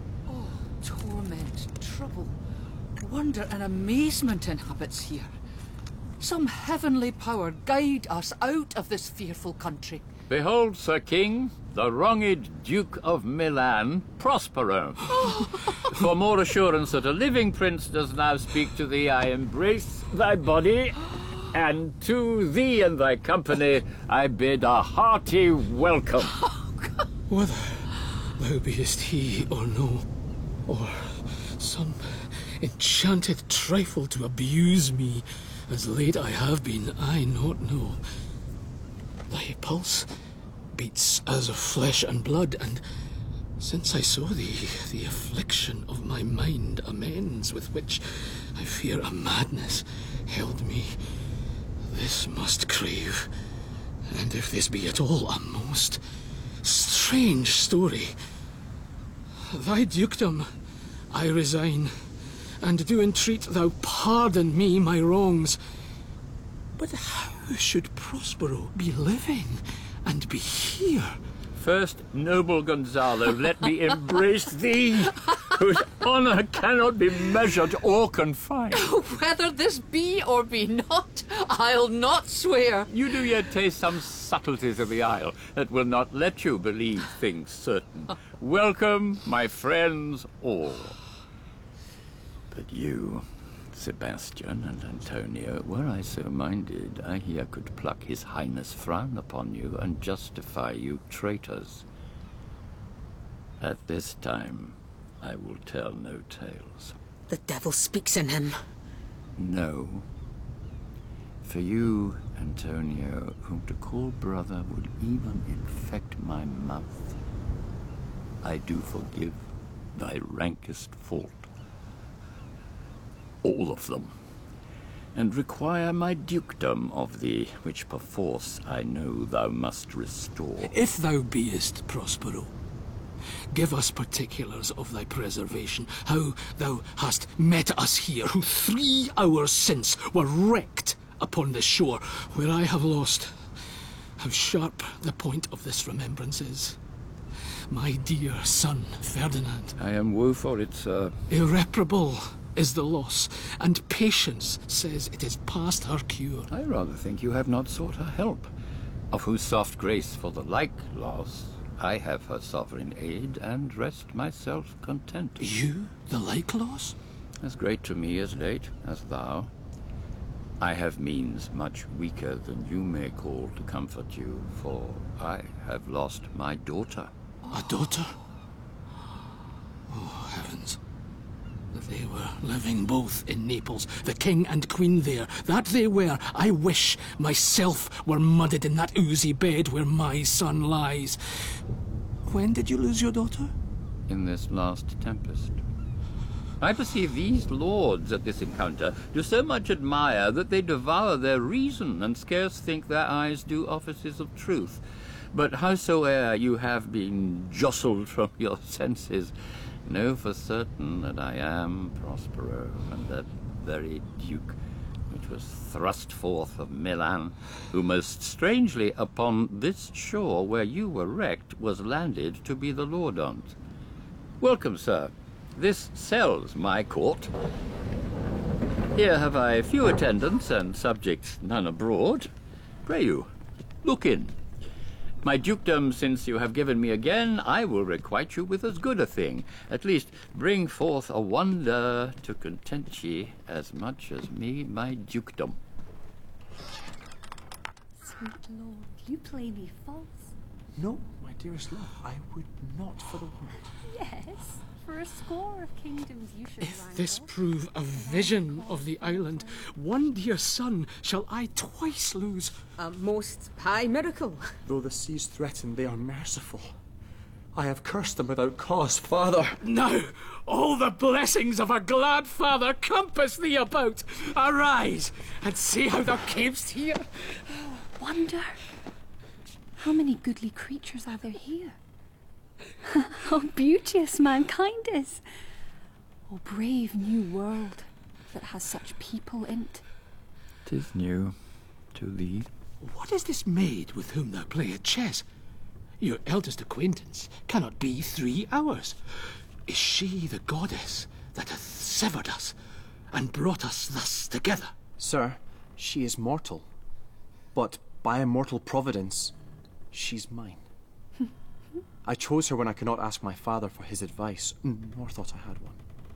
Oh, torment, trouble, wonder and amazement inhabits here. Some heavenly power guide us out of this fearful country. Behold, Sir King, the wronged Duke of Milan, Prospero. For more assurance that a living prince does now speak to thee, I embrace thy body, and to thee and thy company I bid a hearty welcome. Whether thou beest he or no, or some enchanted trifle to abuse me, as late I have been, I not know. Thy pulse beats as of flesh and blood, and since I saw thee, the affliction of my mind amends, with which I fear a madness held me. This must crave, and if this be at all a most strange story, thy dukedom I resign, and do entreat thou pardon me my wrongs. But how should Prospero be living and be here? First, noble Gonzalo, let me embrace thee, whose honour cannot be measured or confined. Whether this be or be not, I'll not swear. You do yet taste some subtleties of the isle that will not let you believe things certain. Welcome, my friends all. But you, Sebastian and Antonio, were I so minded, I here could pluck his highness frown upon you and justify you traitors. At this time, I will tell no tales. The devil speaks in him. No. For you, Antonio, whom to call brother would even infect my mouth, I do forgive thy rankest fault. All of them, and require my dukedom of thee, which perforce I know thou must restore. If thou beest Prospero, give us particulars of thy preservation, how thou hast met us here, who three hours since were wrecked upon this shore, where I have lost. How sharp the point of this remembrance is. My dear son, Ferdinand. I am woeful, it's, uh... irreparable is the loss, and patience says it is past her cure. I rather think you have not sought her help, of whose soft grace for the like loss I have her sovereign aid, and rest myself content. You, the like loss? As great to me as late as thou. I have means much weaker than you may call to comfort you, for I have lost my daughter. A daughter? Oh, heavens. That they were living both in Naples, the king and queen there. That they were. I wish myself were mudded in that oozy bed where my son lies. When did you lose your daughter? In this last tempest. I perceive these lords at this encounter do so much admire that they devour their reason, and scarce think their eyes do offices of truth. But howsoe'er you have been jostled from your senses, know for certain that I am Prospero, and that very duke which was thrust forth of Milan, who most strangely upon this shore where you were wrecked was landed to be the lord on't. Welcome, sir. This sells my court. Here have I few attendants and subjects none abroad. Pray you, look in. My dukedom, since you have given me again, I will requite you with as good a thing. At least bring forth a wonder to content ye as much as me my dukedom. Sweet lord, you play me false. No, my dearest love, I would not for the world. Yes, for a score of kingdoms you should If wrangle. this prove a vision of the island, one dear son shall I twice lose. A most high miracle. Though the seas threaten, they are merciful. I have cursed them without cause, father. Now, all the blessings of a glad father compass thee about. Arise, and see how thou camest here. Wonder, how many goodly creatures are there here? How beauteous mankind is. Oh, brave new world that has such people in't. 'Tis new to thee. What is this maid with whom thou playest chess? Your eldest acquaintance cannot be three hours. Is she the goddess that hath severed us and brought us thus together? Sir, She is mortal, but by immortal providence, she's mine. I chose her when I could not ask my father for his advice, nor thought I had one.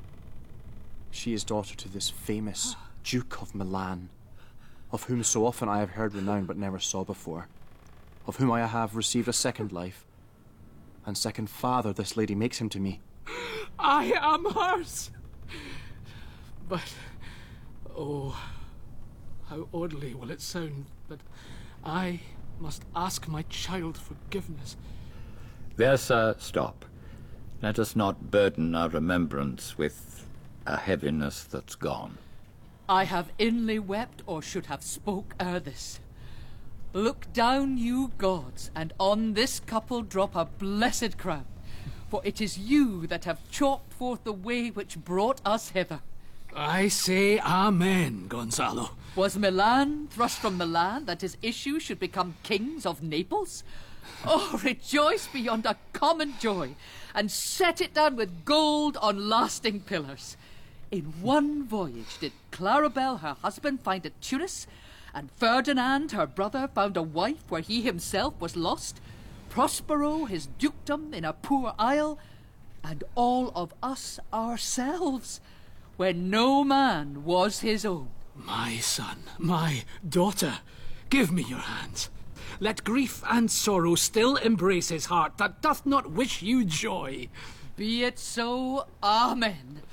She is daughter to this famous Duke of Milan, of whom so often I have heard renown but never saw before, of whom I have received a second life, and second father this lady makes him to me. I am hers! But, oh, how oddly will it sound that I must ask my child forgiveness. There, sir, stop. Let us not burden our remembrance with a heaviness that's gone. I have inly wept, or should have spoke ere this. Look down, you gods, and on this couple drop a blessed crown, for it is you that have chalked forth the way which brought us hither. I say amen, Gonzalo. Was Milan thrust from Milan that his issue should become kings of Naples? Oh, rejoice beyond a common joy, and set it down with gold on lasting pillars. In one voyage did Clarabel her husband find a Tunis, and Ferdinand her brother found a wife where he himself was lost, Prospero his dukedom in a poor isle, and all of us ourselves, when no man was his own. My son, my daughter, give me your hands. Let grief and sorrow still embrace his heart that doth not wish you joy. Be it so, amen.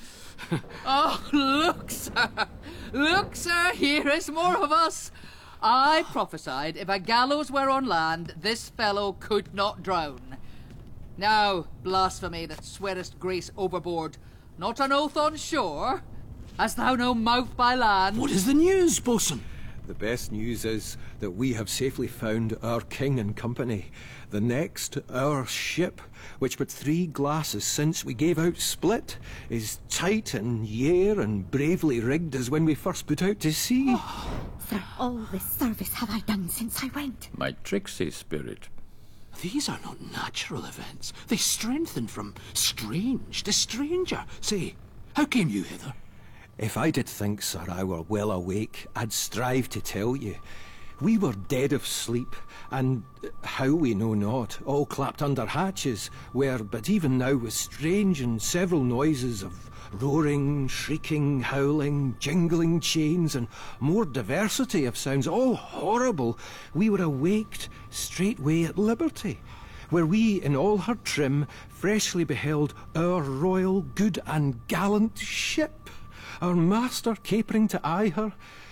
Oh, look, sir, look, sir, here is more of us. I prophesied if a gallows were on land, this fellow could not drown. Now, blasphemy that swearest grace overboard, not an oath on shore. Hast thou no mouth by land? What is the news, bosun? The best news is that we have safely found our king and company. The next, our ship, which but three glasses since we gave out split, is tight and yare and bravely rigged as when we first put out to sea. Oh, sir, all this service have I done since I went. My tricksy spirit. These are not natural events. They strengthen from strange to stranger. Say, how came you hither? If I did think, sir, I were well awake, I'd strive to tell you. We were dead of sleep, and how we know not, all clapped under hatches, where but even now with strange and several noises of roaring, shrieking, howling, jingling chains, and more diversity of sounds, all horrible, we were awaked straightway at liberty, where we, in all her trim, freshly beheld our royal, good and gallant ship, our master capering to eye her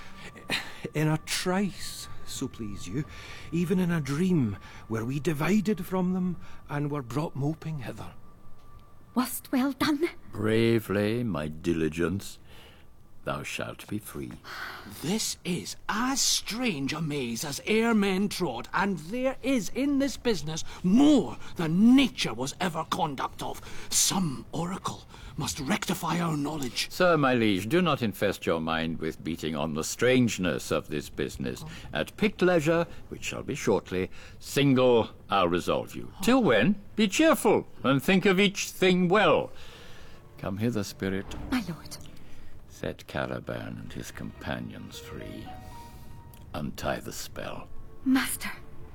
in a trice, so please you, even in a dream, where we divided from them and were brought moping hither. Was't well done? Bravely, my diligence. Thou shalt be free. This is as strange a maze as e'er men trod, and there is in this business more than nature was ever conduct of. Some oracle must rectify our knowledge. Sir, my liege, do not infest your mind with beating on the strangeness of this business. At picked leisure, which shall be shortly, single I'll resolve you. Till when, be cheerful, and think of each thing well. Come hither, spirit. My lord. Set Caliban and his companions free. Untie the spell. Master.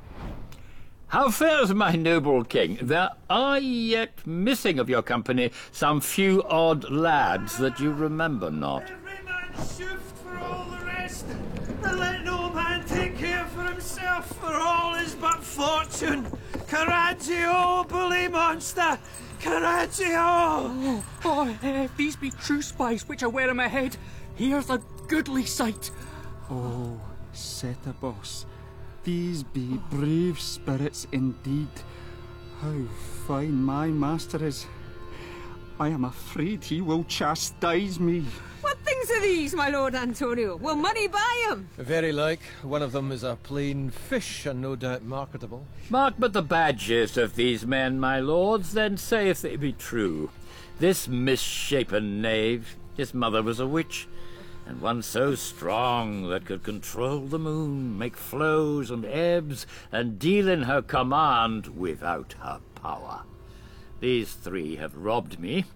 How fares my noble king? There are yet missing of your company some few odd lads that you remember not. Every man shift for all the rest, and let no man take care for himself, for all is but fortune. Caraggio, bully monster! Caraggio! Oh, oh, if these be true spies which I wear in my head, here's a goodly sight. Oh, Setebos, these be brave spirits indeed. How fine my master is. I am afraid he will chastise me. What things are these, my lord Antonio? Will money buy them? Very like. One of them is a plain fish, and no doubt marketable. Mark but the badges of these men, my lords, then say if they be true. This misshapen knave, his mother was a witch, and one so strong that could control the moon, make flows and ebbs, and deal in her command without her power. These three have robbed me,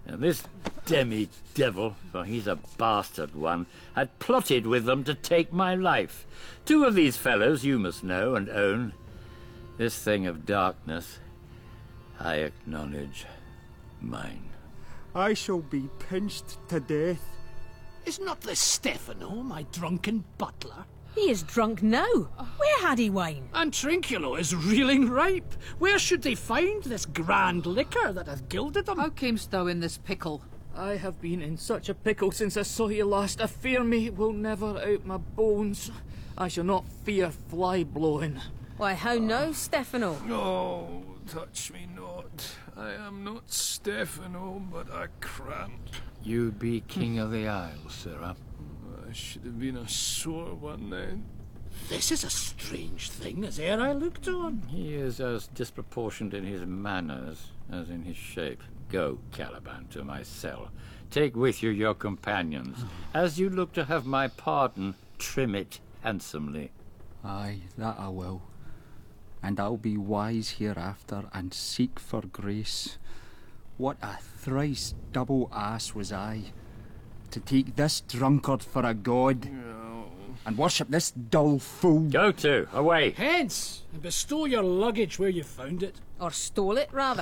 And this demi-devil, for he's a bastard one, had plotted with them to take my life. Two of these fellows you must know and own. This thing of darkness, I acknowledge mine. I shall be pinched to death. Is not this Stefano, my drunken butler? He is drunk now. Where had he wine? And Trinculo is reeling ripe. Where should they find this grand liquor that hath gilded them? How camest thou in this pickle? I have been in such a pickle since I saw you last. I fear me it will never out my bones. I shall not fear fly blowing. Why, how now, Stefano? No, touch me not. I am not Stefano, but a cramp. You be king of the Isle, sirrah. I should have been a sore one then. This is a strange thing as e'er I looked on. He is as disproportioned in his manners as in his shape. Go, Caliban, to my cell. Take with you your companions. As you look to have my pardon, trim it handsomely. Aye, that I will. And I'll be wise hereafter and seek for grace. What a thrice double ass was I, to take this drunkard for a god, no. and worship this dull fool. Go to, away. Hence, and bestow your luggage where you found it. Or stole it, rather.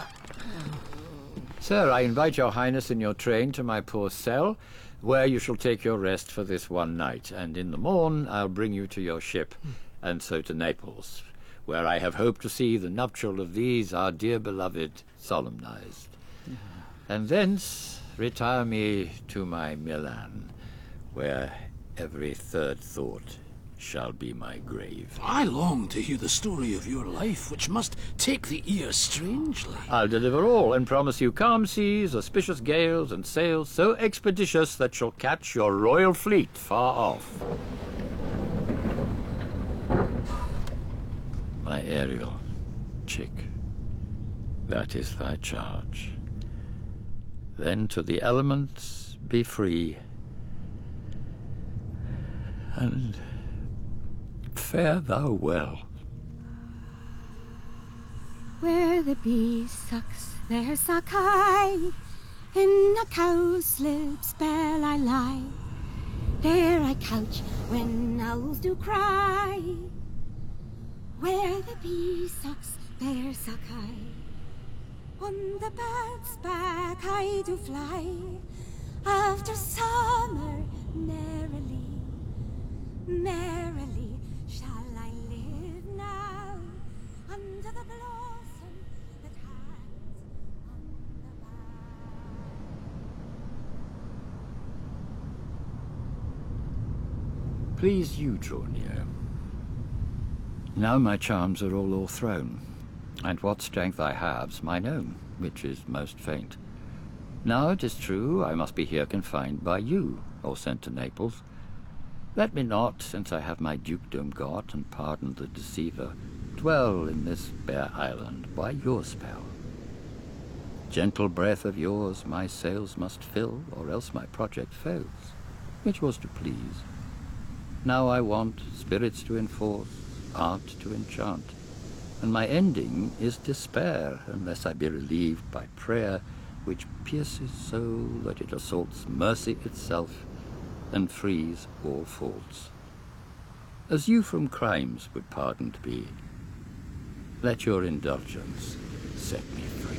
Sir, I invite your highness in your train to my poor cell, where you shall take your rest for this one night, and in the morn I'll bring you to your ship, and so to Naples, where I have hoped to see the nuptial of these, our dear beloved, solemnized. And thence retire me to my Milan, where every third thought shall be my grave. I long to hear the story of your life, which must take the ear strangely. I'll deliver all, and promise you calm seas, auspicious gales, and sails so expeditious that shall catch your royal fleet far off. My Ariel, chick, that is thy charge. Then to the elements be free, and fare thou well. Where the bee sucks, there suck I. In a cowslip's bell I lie. There I couch when owls do cry. Where the bee sucks, there suck I. On the bird's back I do fly. After summer, merrily, merrily shall I live now under the blossom that hangs on the bough. Please you draw near. Now my charms are all o'erthrown, and what strength I have's mine own, which is most faint. Now it is true I must be here confined by you, or sent to Naples. Let me not, since I have my dukedom got and pardoned the deceiver, dwell in this bare island by your spell. Gentle breath of yours my sails must fill, or else my project fails, which was to please. Now I want spirits to enforce, art to enchant, and my ending is despair, unless I be relieved by prayer, which pierces so that it assaults mercy itself and frees all faults. As you from crimes would pardoned be, let your indulgence set me free.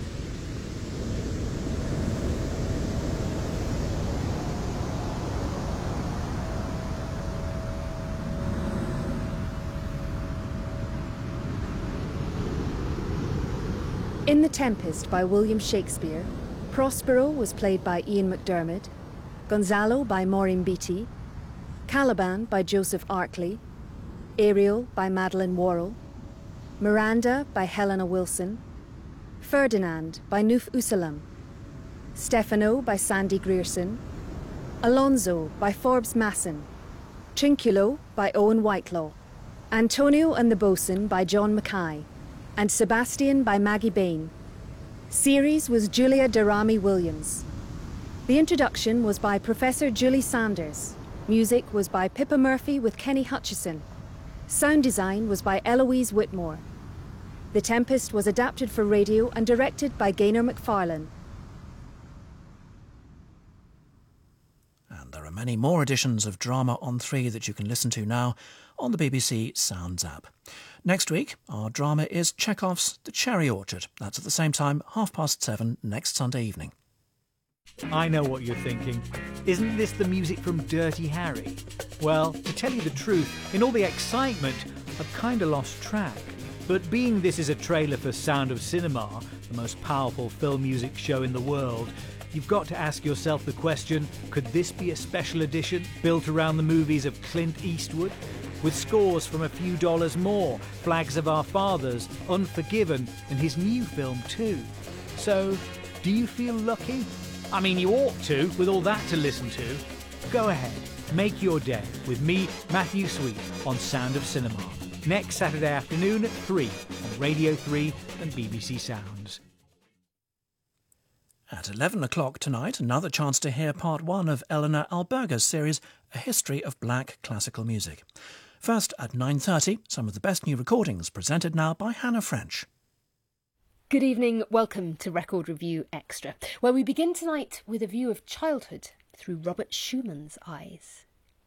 In The Tempest by William Shakespeare, Prospero was played by Ian McDermott, Gonzalo by Maureen Beattie, Caliban by Joseph Arkley, Ariel by Madeline Worrell, Miranda by Helena Wilson, Ferdinand by Nuf Usalam, Stefano by Sandy Grierson, Alonso by Forbes Masson, Trinculo by Owen Whitelaw, Antonio and the Boatswain by John Mackay, and Sebastian by Maggie Bain. Series was Julia Darami Williams. The introduction was by Professor Julie Sanders. Music was by Pippa Murphy with Kenny Hutchison. Sound design was by Eloise Whitmore. The Tempest was adapted for radio and directed by Gaynor McFarlane. are many more editions of Drama on three that you can listen to now on the B B C Sounds app. Next week, our drama is Chekhov's The Cherry Orchard. That's at the same time, half past seven next Sunday evening. I know what you're thinking. Isn't this the music from Dirty Harry? Well, to tell you the truth, in all the excitement, I've kind of lost track. But being this is a trailer for Sound of Cinema, the most powerful film music show in the world, you've got to ask yourself the question, could this be a special edition built around the movies of Clint Eastwood? With scores from A Few Dollars More, Flags of Our Fathers, Unforgiven, and his new film too. So, do you feel lucky? I mean, you ought to, with all that to listen to. Go ahead, make your day with me, Matthew Sweet, on Sound of Cinema. Next Saturday afternoon at three on Radio three and B B C Sounds. At eleven o'clock tonight, another chance to hear part one of Eleanor Alberga's series, A History of Black Classical Music. First, at nine thirty, some of the best new recordings presented now by Hannah French. Good evening, welcome to Record Review Extra, where we begin tonight with a view of childhood through Robert Schumann's eyes.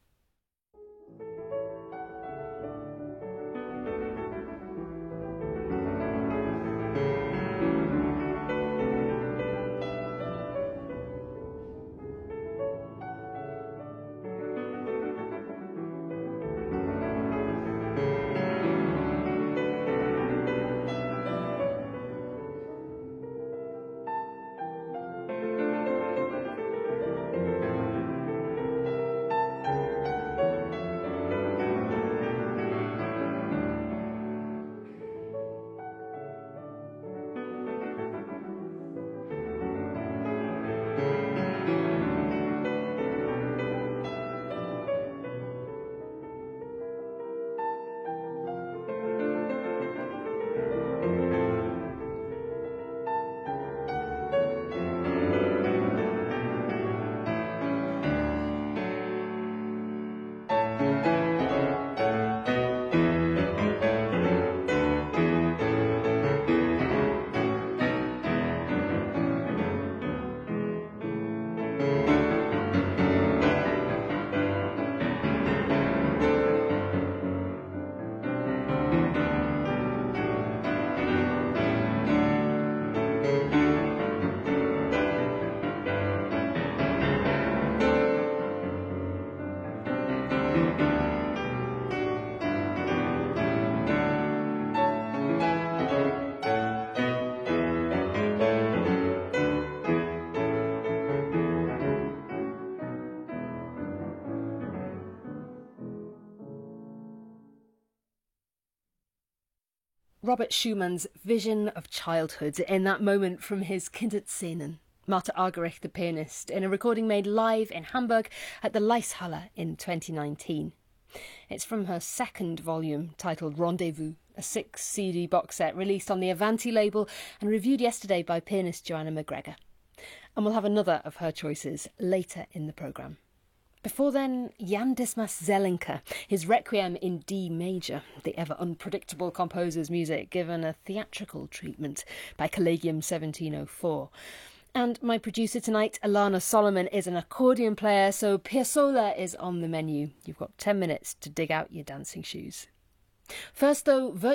Robert Schumann's vision of childhood in that moment from his Kinderszenen. Marta Argerich, the pianist, in a recording made live in Hamburg at the Leishalle in twenty nineteen. It's from her second volume, titled Rendezvous, a six C D box set released on the Avanti label and reviewed yesterday by pianist Joanna McGregor. And we'll have another of her choices later in the programme. Before then, Jan Dismas Zelenka, his Requiem in D major, the ever-unpredictable composer's music given a theatrical treatment by Collegium seventeen oh four. And my producer tonight, Alana Solomon, is an accordion player, so Piazzolla is on the menu. You've got ten minutes to dig out your dancing shoes. First, though,